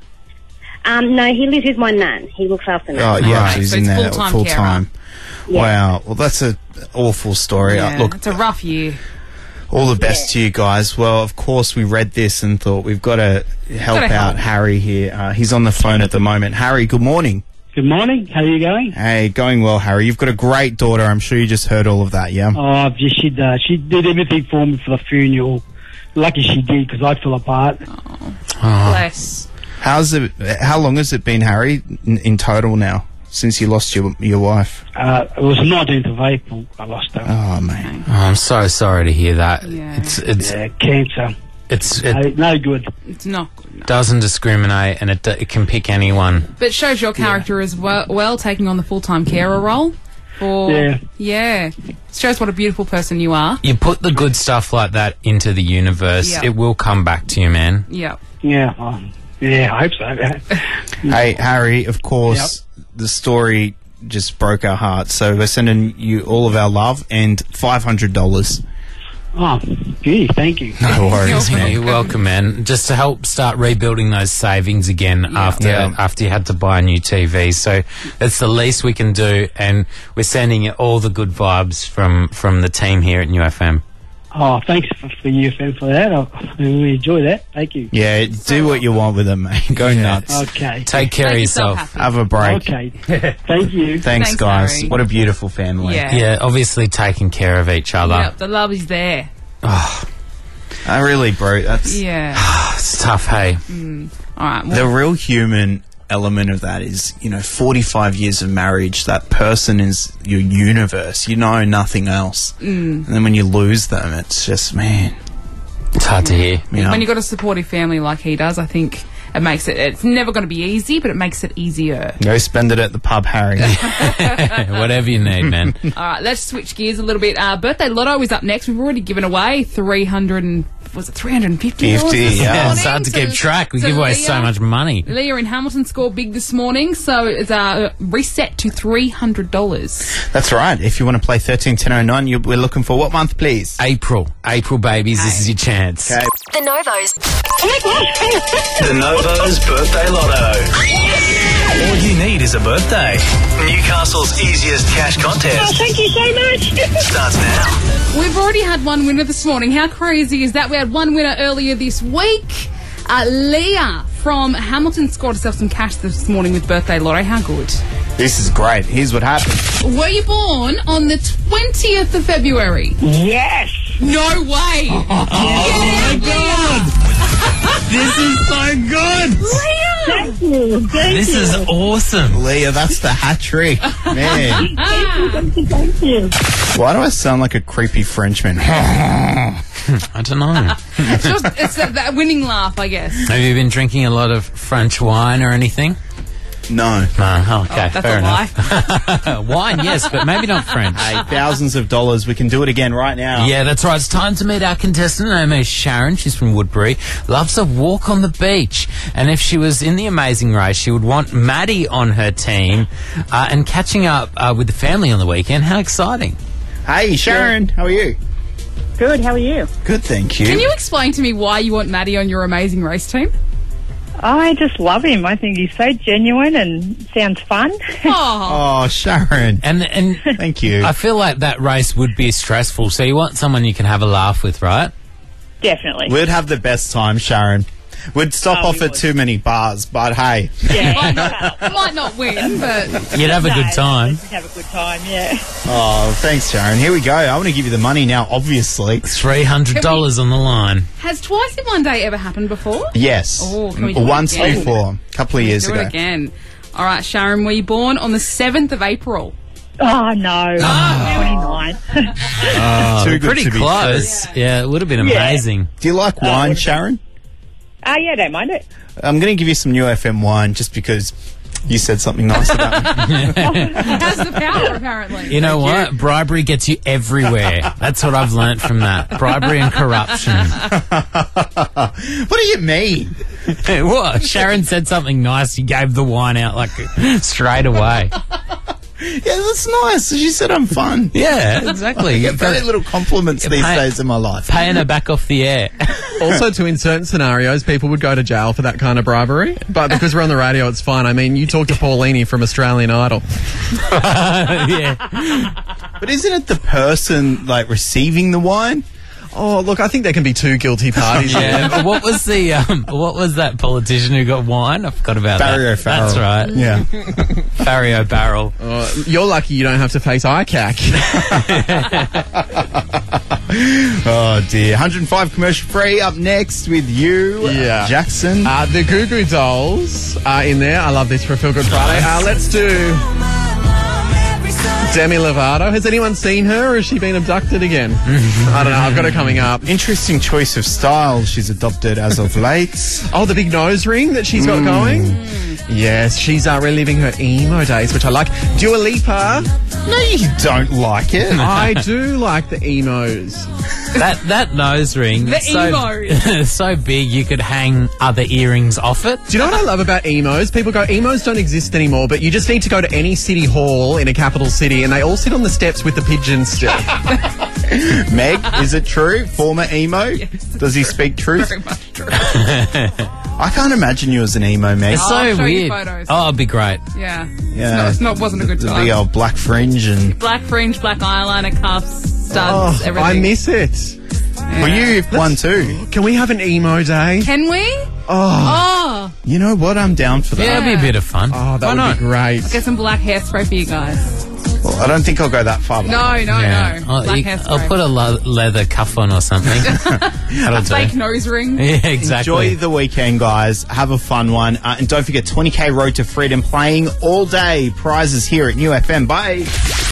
No, he lives with my nan. He looks after me. Oh, yeah, Right, she's so in it's there full-time full carer. time. Yeah. Wow. Well, that's an awful story. Yeah, Look, it's a rough year. all the best to you guys. Well, of course, we read this and thought we've got to help Gotta out help. Harry here. He's on the phone at the moment. Harry, good morning. Good morning. How are you going? Hey, going well, Harry. You've got a great daughter. I'm sure you just heard all of that, yeah? Oh, she did everything for me for the funeral. Lucky she did because I fell apart. Bless. How long has it been, Harry, in total now, since you lost your wife? It was 19th of April I lost her. Oh, mate. Oh, I'm so sorry to hear that. Yeah. It's cancer. it No good. It's not good. doesn't discriminate, and it can pick anyone. But it shows your character as well, taking on the full-time carer role. Yeah. It shows what a beautiful person you are. You put the good stuff like that into the universe, Yep. it will come back to you, man. Yep. Yeah. I hope so. Hey, Harry, of course, the story just broke our hearts. So we're sending you all of our love and $500. Oh, gee, thank you. No worries, Yeah, man. you're welcome, man. Just to help start rebuilding those savings again after you had to buy a new TV. So that's the least we can do, and we're sending you all the good vibes from the team here at New FM. Oh, thanks for you for that. I really enjoy that. Thank you. Yeah, do what you want with them, mate. Go nuts. Okay. Take care of yourself. Have a break. Okay. Thank you. Thanks, guys. Harry. What a beautiful family. Yeah. Obviously taking care of each other. Yep, the love is there. I really, bro, that's... Yeah. It's tough, hey? All right. The real human element of that is, 45 years of marriage, that person is your universe. You know nothing else. And then when you lose them, it's just, man. It's hard to hear. When you've got a supportive family like he does, I think it makes it's never going to be easy, but it makes it easier. Go spend it at the pub, Harry. Whatever you need, man. All right, let's switch gears a little bit. Birthday Lotto is up next. We've already given away $350? Yeah, it's hard to keep track. We give away so much money. Leah in Hamilton scored big this morning, so it's reset to $300. That's right. If you want to play 131009, we're looking for what month, please? April, babies. This is your chance. Okay. The Novos. The Novo's Birthday Lotto. All you need is a birthday. Newcastle's easiest cash contest Thank you so much. starts now. We've already had one winner this morning. How crazy is that? We had one winner earlier this week. Leah from Hamilton scored herself some cash this morning with Birthday Lotto. How good? This is great. Here's what happened. Were you born on the 20th of February? Yes. No way! Oh, my God! This is so good! Leah! Thank you. This is awesome. Leah, that's the hat trick. Man. Thank you. Why do I sound like a creepy Frenchman? I don't know. It's that winning laugh, I guess. Have you been drinking a lot of French wine or anything? No. No, okay, That's fair a enough. lie. Wine, yes, but maybe not French. Hey, thousands of dollars. We can do it again right now. Yeah, that's right. It's time to meet our contestant. Her name is Sharon. She's from Woodbury. Loves a walk on the beach. And if she was in the Amazing Race, she would want Maddie on her team and catching up with the family on the weekend. How exciting. Hey, Sharon. How are you? Good. How are you? Good, thank you. Can you explain to me why you want Maddie on your Amazing Race team? I just love him. I think he's so genuine and sounds fun. Oh, Oh, Sharon. And Thank you. I feel like that race would be stressful, so you want someone you can have a laugh with, right? Definitely. We'd have the best time, Sharon. Would stop off at too many bars, but hey. Might not win, but You'd have a good time. Have a good time, yeah. Oh, thanks, Sharon. Here we go. I want to give you the money now, obviously. $300 on the line. has twice in one day ever happened before? Yes. Oh, can we do Once it again? before, a couple of years Do ago. it again. All right, Sharon, were you born on the 7th of April? Oh, no. 29. Oh, Too good pretty to be close. true. Yeah, it would have been amazing. Do you like wine, Sharon? Yeah, don't mind it. I'm going to give you some New FM wine just because you said something nice about me. Has the power, apparently. You know what? Bribery gets you everywhere. That's what I've learnt from that. Bribery and corruption. What do you mean? What? Sharon said something nice. You gave the wine out like straight away. Yeah, that's nice. She said I'm fun. Yeah, exactly. I get very little compliments these days in my life. Paying her back off the air. Also, in certain scenarios, people would go to jail for that kind of bribery. But because we're on the radio, it's fine. I mean, you talk to Paulini from Australian Idol. Yeah. But isn't it the person, like, receiving the wine? Oh, look, I think there can be two guilty parties. Yeah. But what was the what was that politician who got wine? I forgot about Barry that. O'Farrell. That's right. Yeah. Barry O'Barrel. You're lucky you don't have to face ICAC. Oh, dear. 105 commercial free up next with you, Jackson. The Goo Goo Dolls are in there. I love this for a Feel Good Friday. Let's do Demi Lovato. Has anyone seen her or has she been abducted again? I don't know. I've got her coming up. Interesting choice of style she's adopted as of late. Oh, the big nose ring that she's got going? Yes, she's reliving her emo days, which I like. Dua Lipa. No, you don't like it. I do like the emos. That nose ring. The so, so big you could hang other earrings off it. Do you know what I love about emos? People go, emos don't exist anymore, but you just need to go to any city hall in a capital city and they all sit on the steps with the pigeons still. Meg, is it true? Former emo? Yes. Does he speak truth? Very much true. I can't imagine you as an emo, Meg. It's I'll so show you weird. photos. Oh, it'd be great. Yeah. Yeah. Wasn't a good The time. big old black fringe and... Black fringe, black eyeliner, cuffs, studs, everything. I miss it. Well, you one too. Can we have an emo day? Can we? Oh. You know what? I'm down for that. Yeah, it'd be a bit of fun. Oh, that Why would not? be great. I'll get some black hairspray for you guys. Well, I don't think I'll go that far. No, back. no. I'll, Black hairspray. I'll put a leather cuff on or something. That'll a do. fake nose ring. Yeah, exactly. Enjoy the weekend, guys. Have a fun one. And don't forget, 20K Road to Freedom playing all day. Prizes here at New FM. Bye.